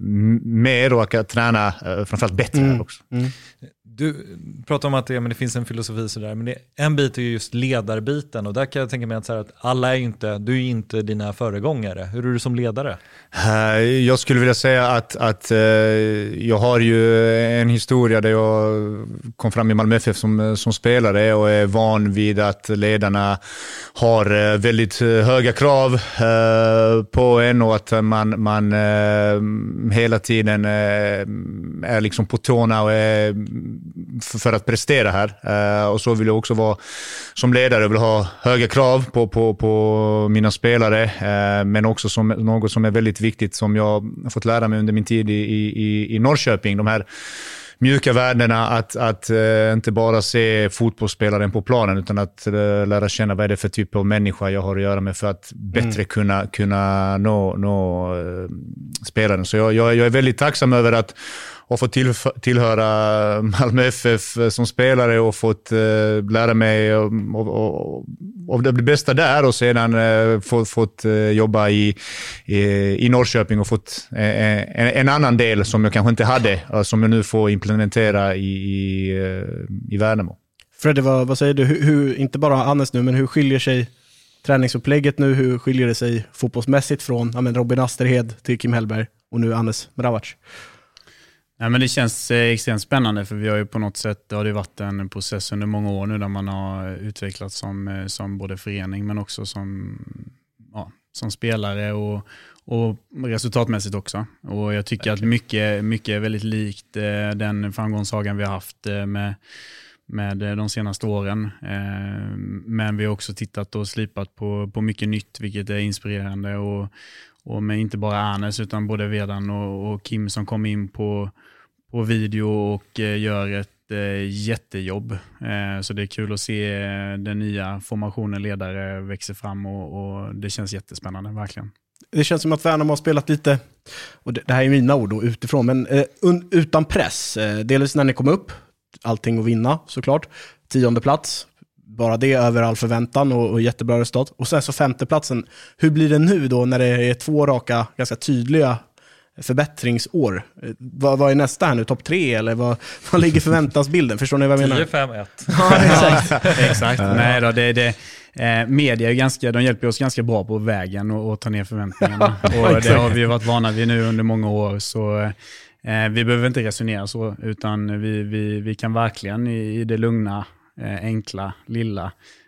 mer och att träna eh, framförallt bättre mm. här också. Mm. Du pratar om att det, men det finns en filosofi sådär, men det, en bit är ju just ledarbiten och där kan jag tänka mig att, så här, att alla är inte, du är inte dina föregångare. Hur är du som ledare? Jag skulle vilja säga att, att jag har ju en historia där jag kom fram i Malmö F F som, som spelare och är van vid att ledarna har väldigt höga krav på en och att man, man hela tiden är liksom på tårna och är för att prestera här. Och så vill jag också vara som ledare. Jag vill ha höga krav på, på, på mina spelare, men också som något som är väldigt viktigt som jag har fått lära mig under min tid i, i, i Norrköping. De här mjuka värdena att, att uh, inte bara se fotbollsspelaren på planen utan att uh, lära känna vad är det för typ av människa jag har att göra med för att bättre mm. kunna, kunna nå, nå uh, spelaren. Så jag, jag, jag är väldigt tacksam över att ha fått till, tillhöra Malmö F F som spelare och fått uh, lära mig av, av, av det bästa där och sedan uh, fått, fått uh, jobba i, i, i Norrköping och fått uh, en, en annan del som jag kanske inte hade uh, som jag nu får implementera i, i, uh, i Värnamo. Fredde, vad, vad säger du? Hur, hur, inte bara Hannes nu, men hur skiljer sig träningsupplägget nu? Hur skiljer det sig fotbollsmässigt från ja, men Robin Asterhed till Kim Hellberg och nu Hannes Mravac? Ja, men det känns eh, extremt spännande för vi har ju på något sätt, det har det varit en process under många år nu där man har utvecklats som, som både förening men också som, ja, som spelare och, och resultatmässigt också. Och jag tycker Verkligen. att mycket, mycket är väldigt likt eh, den framgångssagan vi har haft eh, med, med de senaste åren. Eh, men vi har också tittat och slipat på, på mycket nytt vilket är inspirerande och Och med inte bara Arnes utan både Vedan och, och Kim som kom in på, på video och eh, gör ett eh, jättejobb. Eh, så det är kul att se eh, den nya formationen ledare växer fram och, och det känns jättespännande, verkligen. Det känns som att Värnamo har spelat lite, och det, det här är mina ord då, utifrån, men eh, un, utan press. Eh, dels när ni kom upp, allting att vinna såklart. Tionde plats, bara det över all förväntan och, och jättebra resultat. Och sen så femteplatsen, hur blir det nu då när det är två raka, ganska tydliga förbättringsår? Vad, vad är nästa här nu? Topp tre eller vad, vad ligger förväntansbilden? Förstår ni vad jag menar? tio fem ett. Ja, exakt. Exakt. Nej då, det, det, eh, media är ganska, de hjälper oss ganska bra på vägen och, och ta ner förväntningarna. Och det har vi varit vana vid nu under många år, så eh, vi behöver inte resonera så, utan vi, vi, vi kan verkligen i, i det lugna, eh, enkla, lilla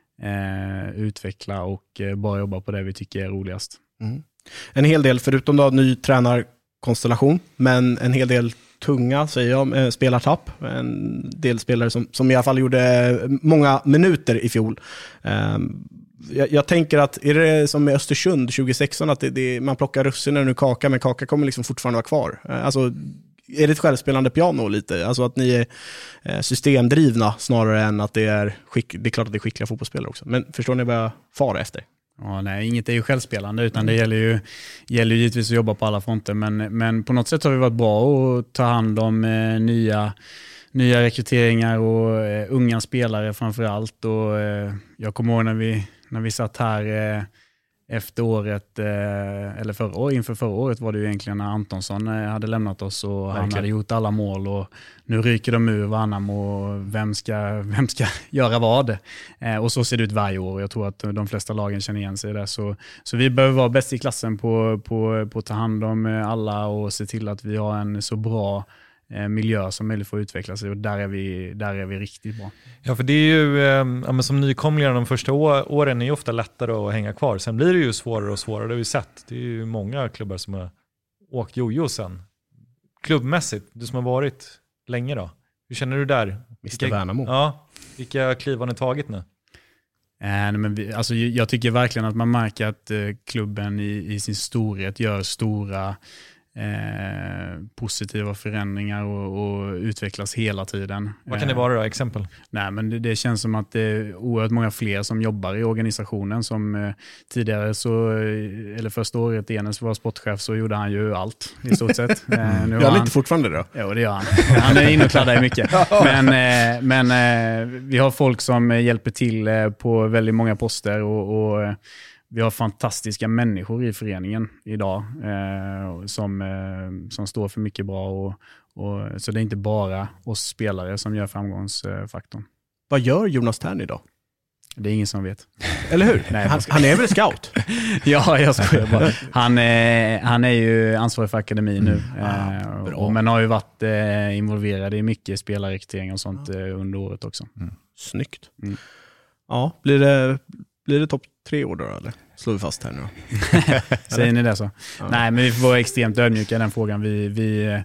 eh, utveckla och eh, bara jobba på det vi tycker är roligast. Mm. En hel del, förutom då ny tränarkonstellation, men en hel del tunga, säger jag, spelartapp. En del spelare som, som i alla fall gjorde många minuter i fjol. Um, jag, jag tänker att, är det som med Östersund tjugo sexton, att det, det, man plockar russinen ur kaka, men kaka kommer liksom fortfarande vara kvar? Alltså, är det ett självspelande piano lite? Alltså att ni är systemdrivna snarare än att det är, skick, det är klart att det är skickliga fotbollsspelare också. Men förstår ni vad jag far efter? Ja, nej, inget är ju självspelande, utan mm. det gäller ju, gäller ju givetvis att jobba på alla fronter, men, men på något sätt har vi varit bra att ta hand om eh, nya, nya rekryteringar och eh, unga spelare framförallt. Och, eh, jag kommer ihåg när vi, när vi satt här eh, efter året, eh, eller förra året, inför förra året var det ju egentligen när Antonsson eh, hade lämnat oss och Verkligen. Han hade gjort alla mål, och nu ryker de ur Värnamo och vem ska, vem ska göra vad? Eh, och så ser det ut varje år, och jag tror att de flesta lagen känner igen sig där. Så, så vi behöver vara bäst i klassen på, på, på att ta hand om alla och se till att vi har en så bra miljö som möjligt får utveckla sig, och där är vi, där är vi riktigt bra. Ja, för det är ju eh, ja, men som nykomlingar de första å- åren är ju ofta lättare att hänga kvar. Sen blir det ju svårare och svårare, det har vi sett. Det är ju många klubbar som har åkt jojo sen. Klubbmässigt, du som har varit länge då. Hur känner du där? mister Värnamo. Ja, vilka kliv har ni tagit nu? Äh, men vi, alltså, jag tycker verkligen att man märker att eh, klubben i, i sin storhet gör stora Eh, positiva förändringar och, och utvecklas hela tiden. Vad kan det vara då? Exempel? Nej, men det, det känns som att det är oerhört många fler som jobbar i organisationen. Som eh, tidigare så, eller första året Enes var sportchef, så gjorde han ju allt i stort sett. Eh, nu jag han, lite fortfarande då. Ja, det gör han. Han är inne och kladdar i mycket. Men, eh, men eh, vi har folk som hjälper till eh, på väldigt många poster, och, och vi har fantastiska människor i föreningen idag eh, som, eh, som står för mycket bra. Och, och, så det är inte bara oss spelare som gör framgångsfaktorn. Vad gör Jonas Tern idag? Det är ingen som vet. Eller hur? Nej, han, han är väl scout? Ja, jag skojar bara. Han, eh, han är ju ansvarig för akademin nu. Mm. Eh, och, men har ju varit eh, involverad i mycket spelarrekrytering och sånt eh, under året också. Mm. Snyggt. Mm. Ja, blir det, blir det topp tre år då, eller? Slår vi fast här nu. Säger ni det så? Ja. Nej, men vi får vara extremt ödmjuka i den frågan. Vi, vi,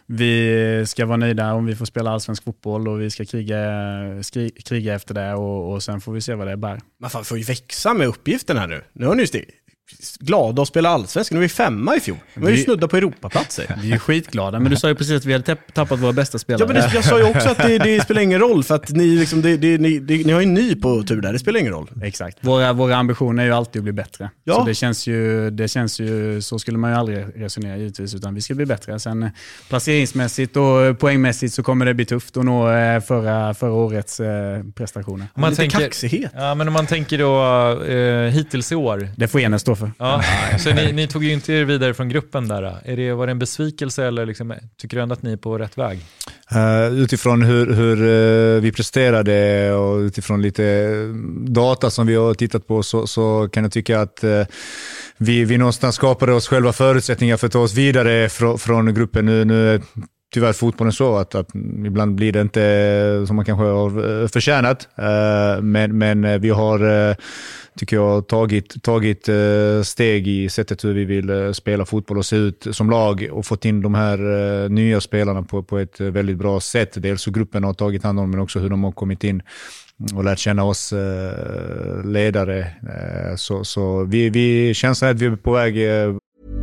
vi ska vara nöjda om vi får spela allsvensk fotboll, och vi ska kriga, skri, kriga efter det, och, och sen får vi se vad det bär. Man får ju växa med uppgiften här nu. Nu har ni just det. Glada att spela allsvenskan. Nu är vi femma i fjol. Vi har ju snudda på Europaplatser. Vi är skitglada, men du sa ju precis att vi hade tappat våra bästa spelare. Ja, men det, jag sa ju också att det, det spelar ingen roll, för att ni, liksom, det, det, ni, det, ni har ju en ny på tur där. Det spelar ingen roll. Exakt. Våra, våra ambitioner är ju alltid att bli bättre. Ja. Så det känns, ju, det känns ju, så skulle man ju aldrig resonera givetvis, utan vi ska bli bättre. Sen placeringsmässigt och poängmässigt så kommer det bli tufft att nå förra, förra årets prestationer. Om man lite tänker, kaxighet. Ja, men om man tänker då eh, hittills i år. Det får Enes stå för. Ja. Så ni, ni tog ju inte er vidare från gruppen där. Är det, var det en besvikelse, eller liksom, tycker du ändå att ni är på rätt väg? Uh, utifrån hur, hur uh, vi presterade och utifrån lite data som vi har tittat på, så, så kan jag tycka att uh, vi, vi någonstans skapade oss själva förutsättningar för att ta oss vidare fr- från gruppen. Nu, nu tyvärr fotbollen så att, att ibland blir det inte som man kanske har förtjänat, uh, men, men vi har uh, tycker jag tagit, tagit uh, steg i sättet hur vi vill uh, spela fotboll och se ut som lag, och fått in de här uh, nya spelarna på, på ett uh, väldigt bra sätt. Dels hur gruppen har tagit hand om, men också hur de har kommit in och lärt känna oss uh, ledare. Uh, så så vi, vi känns att vi är på väg. Uh...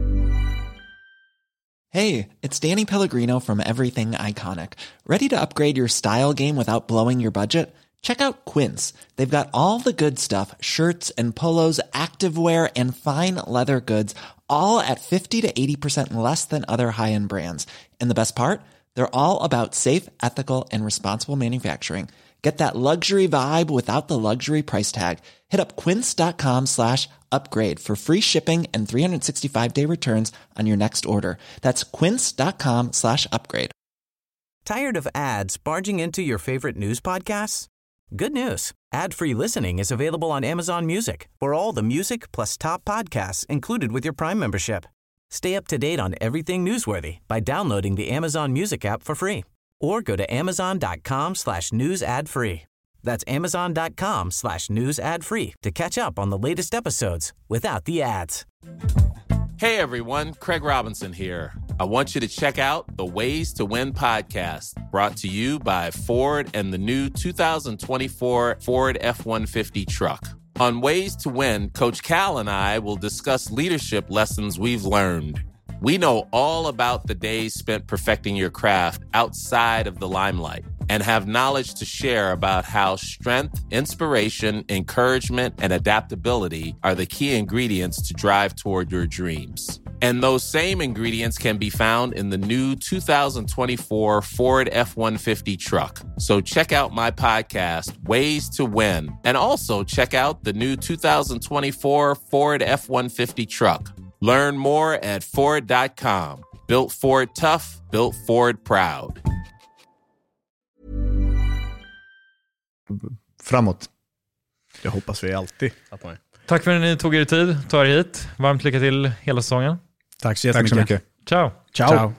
Hey, it's Danny Pellegrino from Everything Iconic. Ready to upgrade your style game without blowing your budget? Check out Quince. They've got all the good stuff, shirts and polos, activewear and fine leather goods, all at fifty to eighty percent less than other high-end brands. And the best part? They're all about safe, ethical, and responsible manufacturing. Get that luxury vibe without the luxury price tag. Hit up quince.com slash upgrade for free shipping and three sixty-five day returns on your next order. That's quince.com slash upgrade. Tired of ads barging into your favorite news podcasts? Good news. Ad-free listening is available on Amazon Music for all the music plus top podcasts included with your Prime membership. Stay up to date on everything newsworthy by downloading the Amazon Music app for free or go to amazon.com slash news ad free. That's amazon.com slash news ad free to catch up on the latest episodes without the ads. Hey everyone, Craig Robinson here. I want you to check out the Ways to Win podcast, brought to you by Ford and the new two thousand twenty-four Ford F one fifty truck. On Ways to Win, Coach Cal and I will discuss leadership lessons we've learned. We know all about the days spent perfecting your craft outside of the limelight and have knowledge to share about how strength, inspiration, encouragement, and adaptability are the key ingredients to drive toward your dreams. And those same ingredients can be found in the new two thousand twenty-four Ford F one fifty truck. So check out my podcast, Ways to Win, and also check out the new two thousand twenty-four Ford F one fifty truck. Learn more at Ford dot com. Built Ford tough, built Ford proud. Framåt. Det hoppas vi alltid att man är. Tack för att ni tog er tid, ta er hit. Varmt lycka till hela säsongen. Tack så jättemycket. Tack så mycket. Ciao. Ciao. Ciao.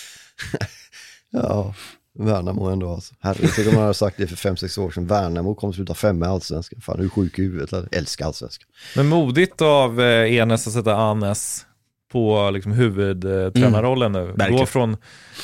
Ja, Värnamo ändå alltså. Herregud, om man hade sagt det för fem sex år sedan. Värnamo kommer sluta femma i Allsvenskan. Fan, du är sjuk i huvudet. Jag älskar Allsvenskan. Men modigt av eh, Enes att sätta Anes på liksom, huvudtränarrollen mm. nu. Verkligen. Gå från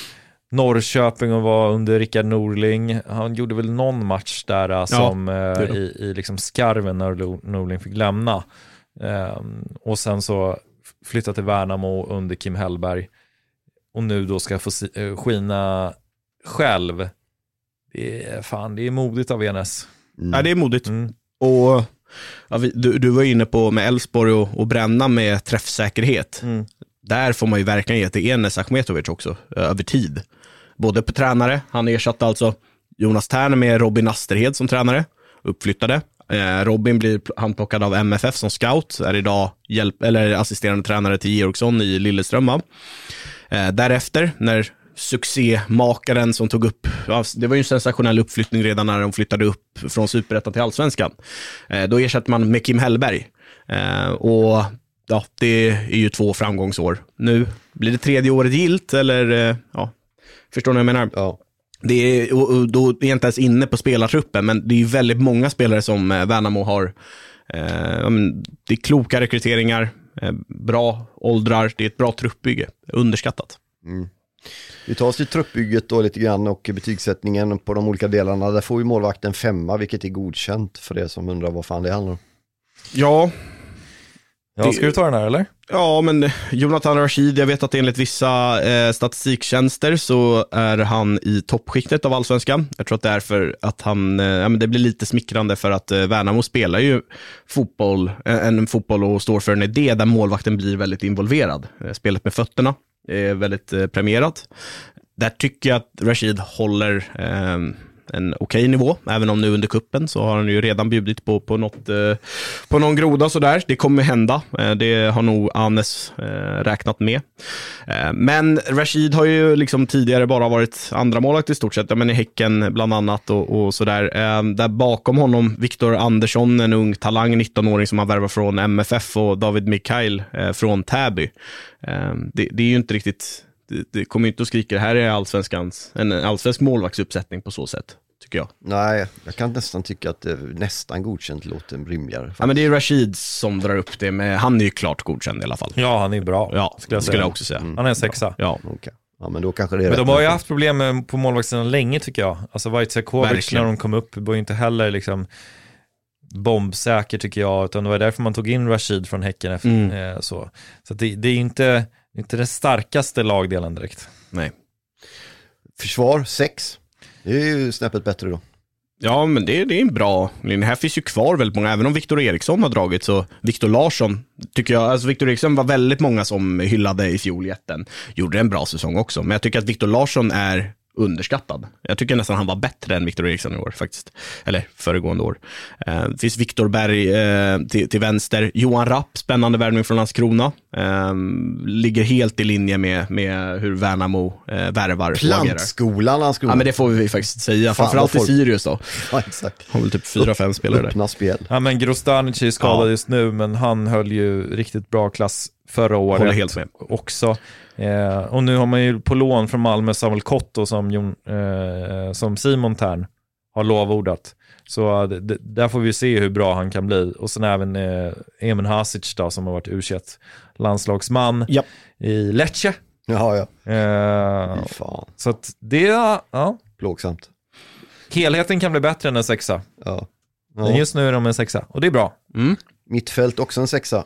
Norrköping och var under Rickard Norling. Han gjorde väl någon match där ja, som eh, i, i liksom skarven när Norling fick lämna. Eh, och sen så flyttade till Värnamo under Kim Hellberg. Och nu då ska få si- skina själv. Det är, fan, det är modigt av Enes. Mm. Ja, det är modigt. Mm. Och ja, vi, du, du var inne på med Elfsborg och, och bränna med träffsäkerhet. Mm. Där får man ju verkligen ge till Enes Akhmetovic också, över tid. Både på tränare, han ersatte alltså Jonas Tärner med Robin Asterhed som tränare, uppflyttade. Eh, Robin blir handplockad av M F F som scout, är idag hjälp, eller assisterande tränare till Georgsson i Lilleström. Eh, därefter, när succémakaren som tog upp, ja, det var ju en sensationell uppflyttning redan när de flyttade upp från Superettan till Allsvenskan. Eh, då ersatte man med Kim Hellberg. Eh, och ja, det är ju två framgångsår. Nu blir det tredje året gilt, eller ja, förstår ni vad jag menar? Ja. Det är, och, och då är jag inte ens inne på spelartruppen, men det är ju väldigt många spelare som eh, Värnamo har. Eh, det är kloka rekryteringar, eh, bra åldrar, det är ett bra truppbygge, underskattat. Mm. Vi tar oss till truppbygget då lite grann och betygssättningen på de olika delarna. Där får ju målvakten femma, vilket är godkänt för det som undrar vad fan det handlar om. Ja. Ja, ska du ta den här eller? Ja, men Jonathan Rashid, jag vet att enligt vissa eh, statistiktjänster så är han i toppskiktet av Allsvenskan. Jag tror att det är för att han, eh, ja, men det blir lite smickrande för att eh, Värnamo spelar ju fotboll, eh, en fotboll och står för en idé där målvakten blir väldigt involverad. Eh, spelet med fötterna är väldigt eh, premierat. Där tycker jag att Rashid håller eh, en okej nivå, även om nu under kuppen så har han ju redan bjudit på, på, något, eh, på någon groda sådär. Det kommer hända, eh, det har nog Anes eh, räknat med. Eh, men Rashid har ju liksom tidigare bara varit andra målakt i stort sett, ja, men i Häcken bland annat och, och sådär. Eh, där bakom honom Viktor Andersson, en ung talang, nitton-åring som har värvat från M F F, och David Mikael eh, från Täby. Eh, det, det är ju inte riktigt, det, det kommer inte att skrika, det här är allsvenskans, en allsvensk målvaktsuppsättning på så sätt, tycker jag. Nej, jag kan nästan tycka att det nästan godkänt låter rimligare. Ja, men det är Rashid som drar upp det, med, han är ju klart godkänd i alla fall. Ja, han är bra. Ja, skulle jag, skulle jag också säga. Mm. Han är en sexa. Ja, okay. Ja, men då kanske det är. Men de har ju haft problem med, på målvaktssidan länge, tycker jag. Alltså Wojciechowicz när de kom upp var ju inte heller liksom bombsäker, tycker jag, utan det var därför man tog in Rashid från Häcken efter, mm. eh, så. Så det, det är inte inte den starkaste lagdelen direkt. Nej. Försvar sex. Det är ju snäppet bättre då. Ja, men det, det är en bra linje. Här finns ju kvar väldigt många, även om Viktor Eriksson har dragit, så Viktor Larsson tycker jag, alltså Viktor Eriksson var väldigt många som hyllade i fjol jätten. Gjorde en bra säsong också, men jag tycker att Viktor Larsson är underskattad. Jag tycker nästan han var bättre än Victor Eriksson i år faktiskt. Eller föregående år. Eh, det finns Viktor Berg eh, till, till vänster. Johan Rapp, spännande värvning från Landskrona. Eh, ligger helt i linje med, med hur Värnamo eh, värvar. Plantskolan Landskrona. Ja, men det får vi faktiskt säga. Fan, framförallt folk... i Sirius då. Ja, exakt. Har väl typ fyra, fem spelare där. Öppna spel. Ja, men Grostanic är skadad Ja. just nu, men han höll ju riktigt bra klass förra året. Håller helt med. Också. Eh, och nu har man ju på lån från Malmö Samuel Kotto som, Jon, eh, som Simon Tern har lovordat. Så d- d- där får vi se hur bra han kan bli. Och sen även eh, Emin Hasic då, som har varit U tjugoett landslagsman Japp. i Lecce. Jaha, ja. Eh, fan. så att det, ja. Plågsamt. Helheten kan bli bättre än en sexa. Ja. Ja. Men just nu är de en sexa. Och det är bra. Mm. Mittfält också en sexa.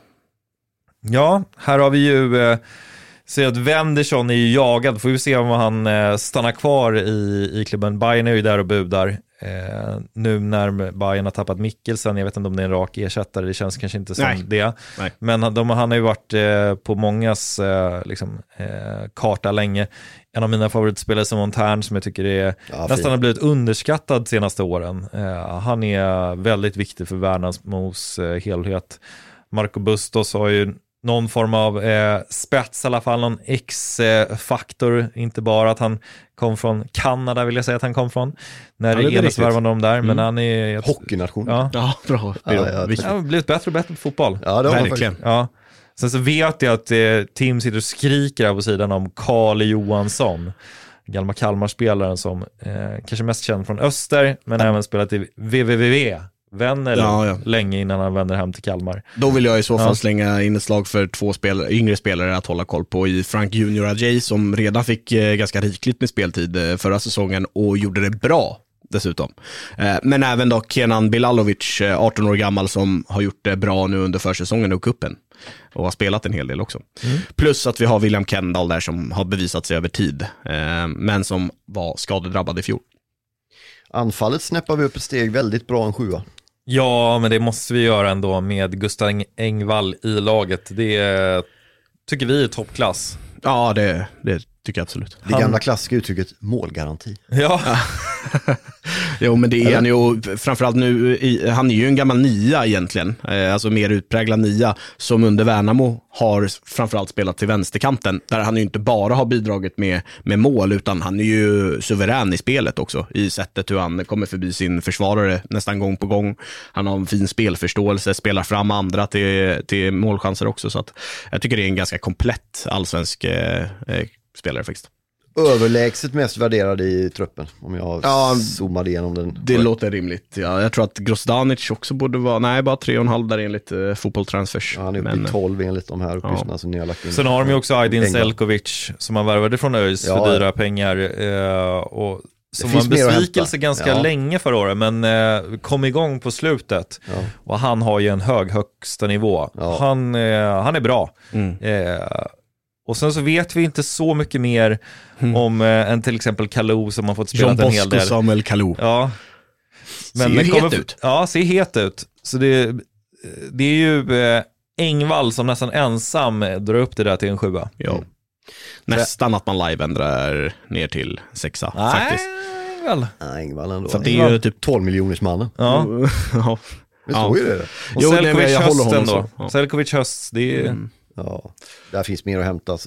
Ja, här har vi ju eh, ser att Wendersson är ju jagad. Får vi se om han eh, stannar kvar i, i klubben. Bayern är ju där och budar. Eh, nu när Bayern har tappat Mikkelsen, jag vet inte om det är en rak ersättare, det känns kanske inte som Nej. det. Nej. Men de, han har ju varit eh, på mångas eh, liksom, eh, karta länge. En av mina favoritspelare som Montern, som jag tycker är Ja, nästan fin. har blivit underskattad senaste åren. Eh, han är väldigt viktig för Värnamos eh, helhet. Marco Bustos har ju någon form av eh, spets i alla fall, någon X-faktor, inte bara att han kom från Kanada, vill jag säga att han kom från när Ja, det Enes värvade dem där, Mm. men han är Hockeynation. ja, Ja, bra. Ja, ja, ja, har blivit bättre och bättre på fotboll. Ja, det har man Verkligen. faktiskt. Ja. Sen så vet jag att eh, Tim sitter och skriker här på sidan om Karl Johansson, gamla Kalmar-spelaren som eh, kanske mest känd från Öster, men även spelat i V V V V vänner Ja, ja. länge innan han vänder hem till Kalmar. Då vill jag i så fall Ja. slänga in ett slag för två spelare, yngre spelare att hålla koll på i Frank Junior Ajay, som redan fick eh, ganska rikligt med speltid eh, förra säsongen och gjorde det bra dessutom. Eh, men även då Kenan Bilalovic, eh, arton år gammal, som har gjort det bra nu under försäsongen och kuppen och har spelat en hel del också. Mm. Plus att vi har William Kendall där som har bevisat sig över tid, eh, men som var skadedrabbad i fjol. Anfallet snäppar vi upp ett steg, väldigt bra, en sjua. Ja, men det måste vi göra ändå med Gustav Engvall i laget. Det är, tycker vi är toppklass. Ja, det, det tycker jag absolut. Det gamla klassiska uttrycket målgaranti. Ja. Jo, men det är han ju, framförallt nu, i, han är ju en gammal nia egentligen, eh, alltså mer utpräglad nia, som under Värnamo har framförallt spelat till vänsterkanten, där han ju inte bara har bidragit med, med mål, utan han är ju suverän i spelet också, i sättet hur han kommer förbi sin försvarare nästan gång på gång. Han har en fin spelförståelse, spelar fram andra till, till målchanser också, så att jag tycker det är en ganska komplett allsvensk eh, eh, spelare faktiskt. Överlägset mest värderad i truppen, om jag Ja, zoomade igenom den. Det låter rimligt. Ja, jag tror att Grostanic också borde vara, nej, bara tre och en halv där enligt uh, Fotboll Transfers. Ja, han är uppe Men, i tolv enligt de här uppgifterna ja. som ni har lagt in. Sen har de ju också Aydin Engvall. Selkovic som man värvade från ÖIS Ja. för dyra pengar eh, och som var finns en mer att besvikelse hämta. ganska Ja. länge förra året, men eh, kom igång på slutet. Ja. Och han har ju en hög högsta nivå. Ja. Han, eh, han är bra. Mm. Eh, och sen så vet vi inte så mycket mer Mm. om eh, en till exempel Kalou som har fått spela John en hel Bosco, del. Samuel Kalou. Ja. Ser ju det kommer- het ut. Ja, ser het ut. Så det, det är ju eh, Engvall som nästan ensam drar upp det där till en sjua. Ja. Nästan att man live-ändrar ner till sexa, Nej, faktiskt. väl. Nej, Engvall ändå. För det är ju typ tolv miljoners mannen. Ja. ja. Det står ju det. Och Jo, nej, men Selkovic jag håller hösten honom då. så. Ja. Selkovic höst, det är... Mm. Ja, där finns mer att hämta alltså.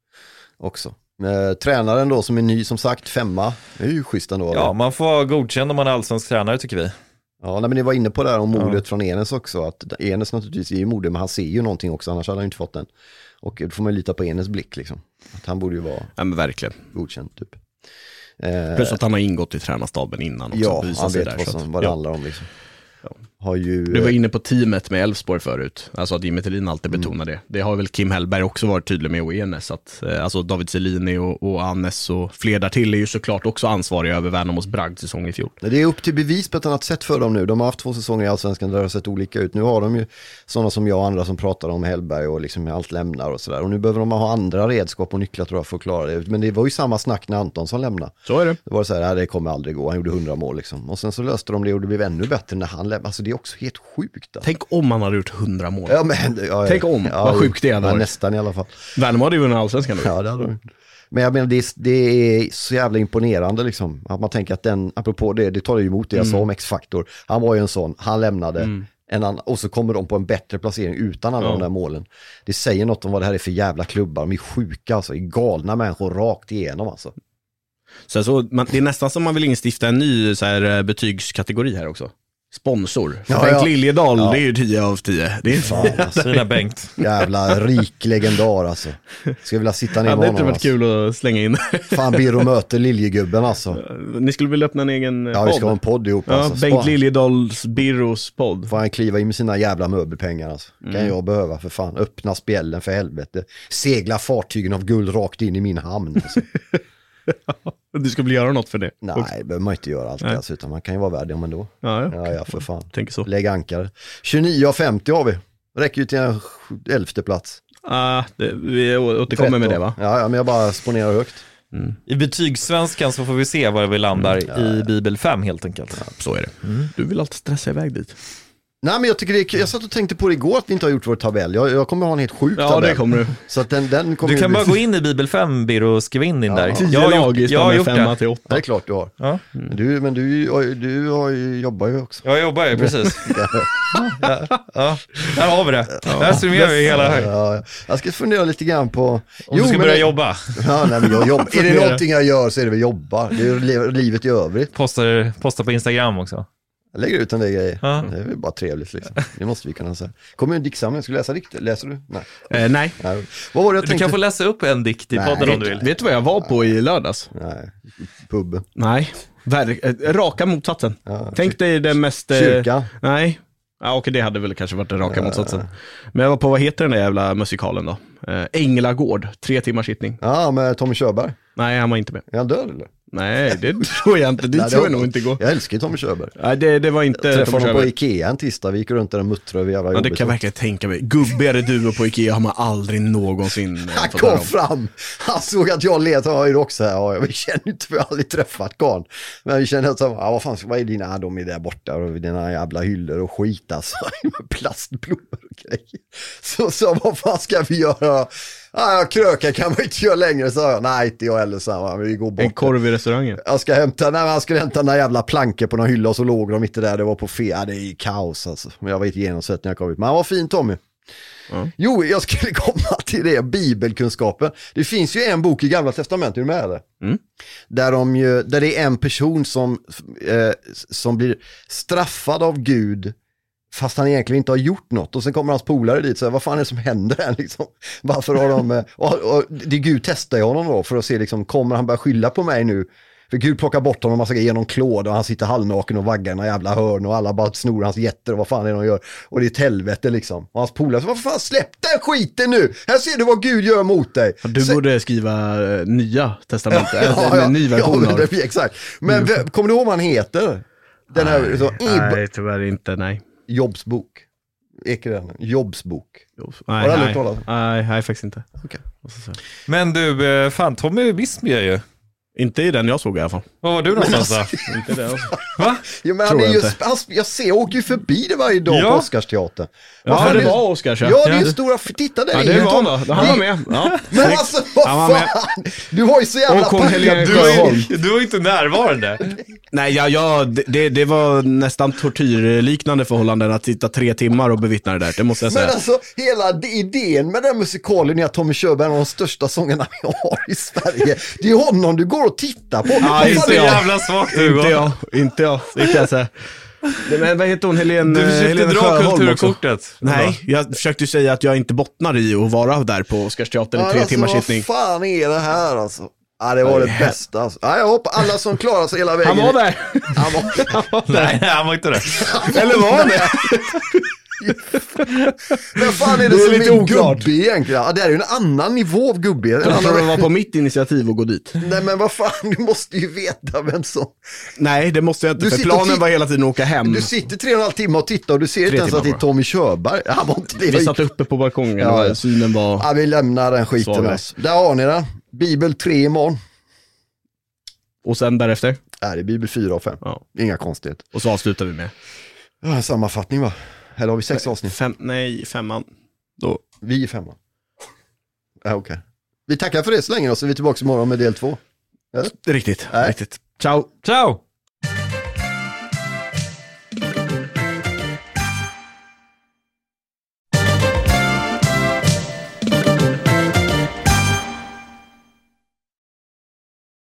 Också. Eh, tränaren då som är ny, som sagt, femma. Det är ju schysst ändå. Ja, man får godkänna om man är allsvensk tränare, tycker vi. Ja, nej, men ni var inne på det här om modet Ja. från Enes också. Att Enes naturligtvis är ju modig, men han ser ju någonting också, annars hade han inte fått den. Och då får man ju lita på Enes blick liksom. Att han borde ju vara Ja, men verkligen. godkänd typ. Eh, Plus att han har ingått i tränarstaben innan också. ja, bevisat han sig vet där, vad, så som, att- vad det ja. handlar om liksom. Har ju, Du var inne på teamet med Elfsborg förut, alltså att Jimmy Thelin alltid betonar det. Det har väl Kim Hellberg också varit tydlig med, och Enes, att eh, alltså David Selini och, och Annes och fler där till är ju såklart också ansvariga över Värnamos bragdsäsong i fjol. Det är upp till bevis på ett annat sätt för dem nu. De har haft två säsonger i Allsvenskan där det har sett olika ut. Nu har de ju sådana som jag och andra som pratar om Hellberg och liksom allt lämnar och sådär. Och nu behöver de ha andra redskap och nycklar, tror jag, för att klara det. Men det var ju samma snack när Antonsson lämnade. Så är det. Det var så här, nej, det kommer aldrig gå. Han gjorde hundra mål liksom. Och sen så löste de det och det blev ännu bättre när han lämnade. Alltså det är också helt sjukt. Alltså. Tänk om han hade gjort hundra mål. Ja, men, ja, Tänk om, ja, vad sjukt det hade ja, varit. Nästan i alla fall. Värnamo hade ju vunnit allsvenskan då. Ja, det hade de. Men jag menar, det är, det är så jävla imponerande liksom. Att man tänker att den, apropå det, det tar ju emot det jag Mm. sa om X-Factor. Han var ju en sån, han lämnade Mm. en annan, och så kommer de på en bättre placering utan alla Ja. de där målen. Det säger något om vad det här är för jävla klubbar. De är sjuka alltså, är galna människor rakt igenom alltså. Så, så, man, det är nästan som man vill instifta en ny så här, betygskategori här också. Sponsor. Ja, Bengt ja. Liljedahl, Ja. det är ju tio av tio. Det är Fan, alltså. Fina Bengt. Jävla rik legendar alltså. Ska vilja sitta ner Ja, med det honom. hade varit Alltså. kul att slänga in. Fan, Birro möter Liljegubben alltså. Ni skulle vilja öppna en egen Ja, vi ska ha en podd ihop Ja, alltså. Bengt Spa- Liljedahls Birros podd. Får han kliva in med sina jävla möbelpengar alltså. Kan Mm. jag behöva för fan. Öppna spjällen för helvete. Segla fartygen av guld rakt in i min hamn alltså. Du ska väl göra något för det? Nej, också. det behöver man inte göra alltid Nej. alltså, utan man kan ju vara värd det om ändå. Ja, ja. Ja, ja, för fan. Tänker så. Lägg ankare. tjugonio av femtio har vi. Räcker ju till en elfte plats. Ah, det, vi återkommer med det va? Ja, ja, men jag bara spånerar högt. Mm. I betygssvenskan så får vi se var vi landar Mm. i Bibel fem helt enkelt. Ja, så är det. Du vill alltid stressa iväg dit. Nej, men jag tycker det är kul. Jag satt och tänkte på det igår att vi inte har gjort vår tabell. Jag, jag kommer ha en helt sjuk Ja, tabell. det kommer du. Så att den, den kommer Du kan ju bara bli... gå in i Bibel fem, Birro, och skriva in din där. Tio Jag har lag gjort, i jag har spannet gjort femma det. till åtta. Det är klart du har. Ja. Men du, men du, du har ju, jobbar ju också. Jag jobbar ju, precis. ja, ja. Där har vi det. Där summerar vi hela här. Ja, ja. Jag ska fundera lite grann på... Om du ska men börja det- jobba. Ja, nej, men jag jobbar. Är det någonting jag gör så är det väl jobba. Det är ju li- livet i övrigt. Postar, postar på Instagram också. Jag lägger ut en del grejer. Ja. Det är väl bara trevligt liksom. Det måste vi kunna säga. Kommer en diktsamling, ska du läsa dikter? Läser du? Nej. Eh, nej. nej. Vad var det jag Du tänkte? kan få läsa upp en dikt i Nej. podden om du vill. Vet du vad jag var på i lördags? Nej, pub. Nej, Ver- eh, raka motsatsen. Ja. Tänk dig den mest... eh, Kyrka. Nej, ja, okej det hade väl kanske varit den raka motsatsen. Men jag var på, vad heter den där jävla musikalen då? Eh, Änglagård, tre timmars sittning. Ja, med Tommy Körberg. Nej, han var inte med. Är han död eller? Nej, det tror jag inte. Det Nej, tror har- jag nog inte går. Jag älskar ju Tommy Körberg. Nej, det, det var Jag inte träffade Tommy honom på Körberg. Ikea en tisdag, vi gick runt där och muttrade över jävla Ja, det jobbet. kan jag verkligen tänka mig. Gubbigare duo på Ikea har man aldrig någonsin eh, Han fått höra kom om. fram, han såg att jag led, han var ju också här, ja, vi känner inte, vi har aldrig träffat karln. Men vi kände att, ja, vad fan, vad är dina, de är där borta och dina jävla hyllor och skit alltså, med plastblommor och grejer. Så sa, vad fan ska vi göra? Ja, kröka kan man inte göra längre, sa jag. Nej, inte jag heller, sa han, vi går bort. En korv i restaurangen. Jag ska hämta, nej, han skulle hämta några jävla plankor på någon hylla och så låg de inte där, det var på fel, ja, det är kaos alltså. Men jag var inte genomsett när jag kom ut, men han var fin Tommy. Ja. Jo, jag skulle komma till det, bibelkunskapen. Det finns ju en bok i Gamla testamentet, är du med eller? Mm. Där, de ju, där det är en person som, eh, som blir straffad av Gud fast han egentligen inte har gjort något. Och sen kommer hans polare dit och säger, vad fan är det som händer här liksom? Varför har de... eh, Och, och det Gud testar ju honom då för att se liksom, kommer han börja skylla på mig nu? För Gud plockar bort honom, man ska genom klåd och han sitter halvnaken och vaggar i några jävla hörn och alla bara snor hans jätter och vad fan är det de gör. Och det är ett helvete liksom. Och hans polare så, vad fan, släpp den skiten nu! Här ser du vad Gud gör mot dig. Du Så- borde skriva eh, nya testamentet. Ja, Alltså, ja, en ny version ja, av men det, exakt. Men vem- kommer du ihåg vad han heter? Den här, nej, så, nej, tyvärr inte, nej. Jobs bok. Eker den? Jobs bok. Nej, Har du aldrig nej. talat om? nej, nej, faktiskt inte. Okej. Men du, eh, fan Tommy är visst med ju. Inte i den jag såg i alla fall. Var var du någonstans då? Inte det alltså. Va? Ja, men Tror han är jag ju, inte. han, jag ser, jag åker ju förbi det varje dag Ja. på Oscarsteatern. Ja, Vad fan det är- var Oscars, ja. Ja, det är ju Ja. stora, titta där Ja, är det ju var Tom- han då. Han var med. Ja. Men alltså, vad Han var med. fan! Du har ju så jävla Och kom pack- Helene Du var Sjöholm. ju du var ju inte närvarande. Nej, ja, ja, det, det var nästan tortyrliknande förhållanden att sitta tre timmar och bevittna det där, det måste jag Men säga. alltså, hela d- idén med den musikalen är att Tommy Körberg är en av de största sångerna vi har i Sverige. Det är honom du går och tittar på. Ja, Vad fan inte är jag. det? Jävla svagt Hugo. Inte jag, inte jag, det kan jag säga. Nej, men vad heter hon, Helene, Du försökte Helene dra Sjöholm också? kulturkortet. Nej, jag försökte ju säga att jag inte bottnar i att vara där på Oscarsteatern i tre alltså, timmars vad sittning. fan är det här alltså? Ja, det var det bästa alltså. Ja, jag hoppas alla som klarar sig hela vägen. Han var där. Han var... Nej, han var inte det. Eller var han det? Men fan är det, Det är som lite är oklart. gubbe egentligen? Ja, det är ju en annan nivå av gubbe. En Jag tror det annan... var på mitt initiativ att gå dit. Nej men vad fan, du måste ju veta vem som... Nej, det måste jag inte, Du för sitter och planen titt- var hela tiden att åka hem. Du sitter tre och en halv timme och tittar och du ser inte Tre ens att det är timmar Tommy Körberg. Han var inte det. Vi satt uppe på balkongen Ja. och synen var... Ja, vi lämnar den skiten Svagare. alltså. Där har ni den. Bibel tre imorgon. Och sen därefter? Nej, det är Bibel fyra och fem. Ja. Inga konstigheter. Och så avslutar vi med... Ja, sammanfattning va? Eller har vi sex avsnitt? Fem, nej, femman. Då. Vi är femman. Ja, okej. Vi tackar för det så länge och så är vi tillbaka imorgon med del två. Det är riktigt, Nej. riktigt. Ciao. Ciao!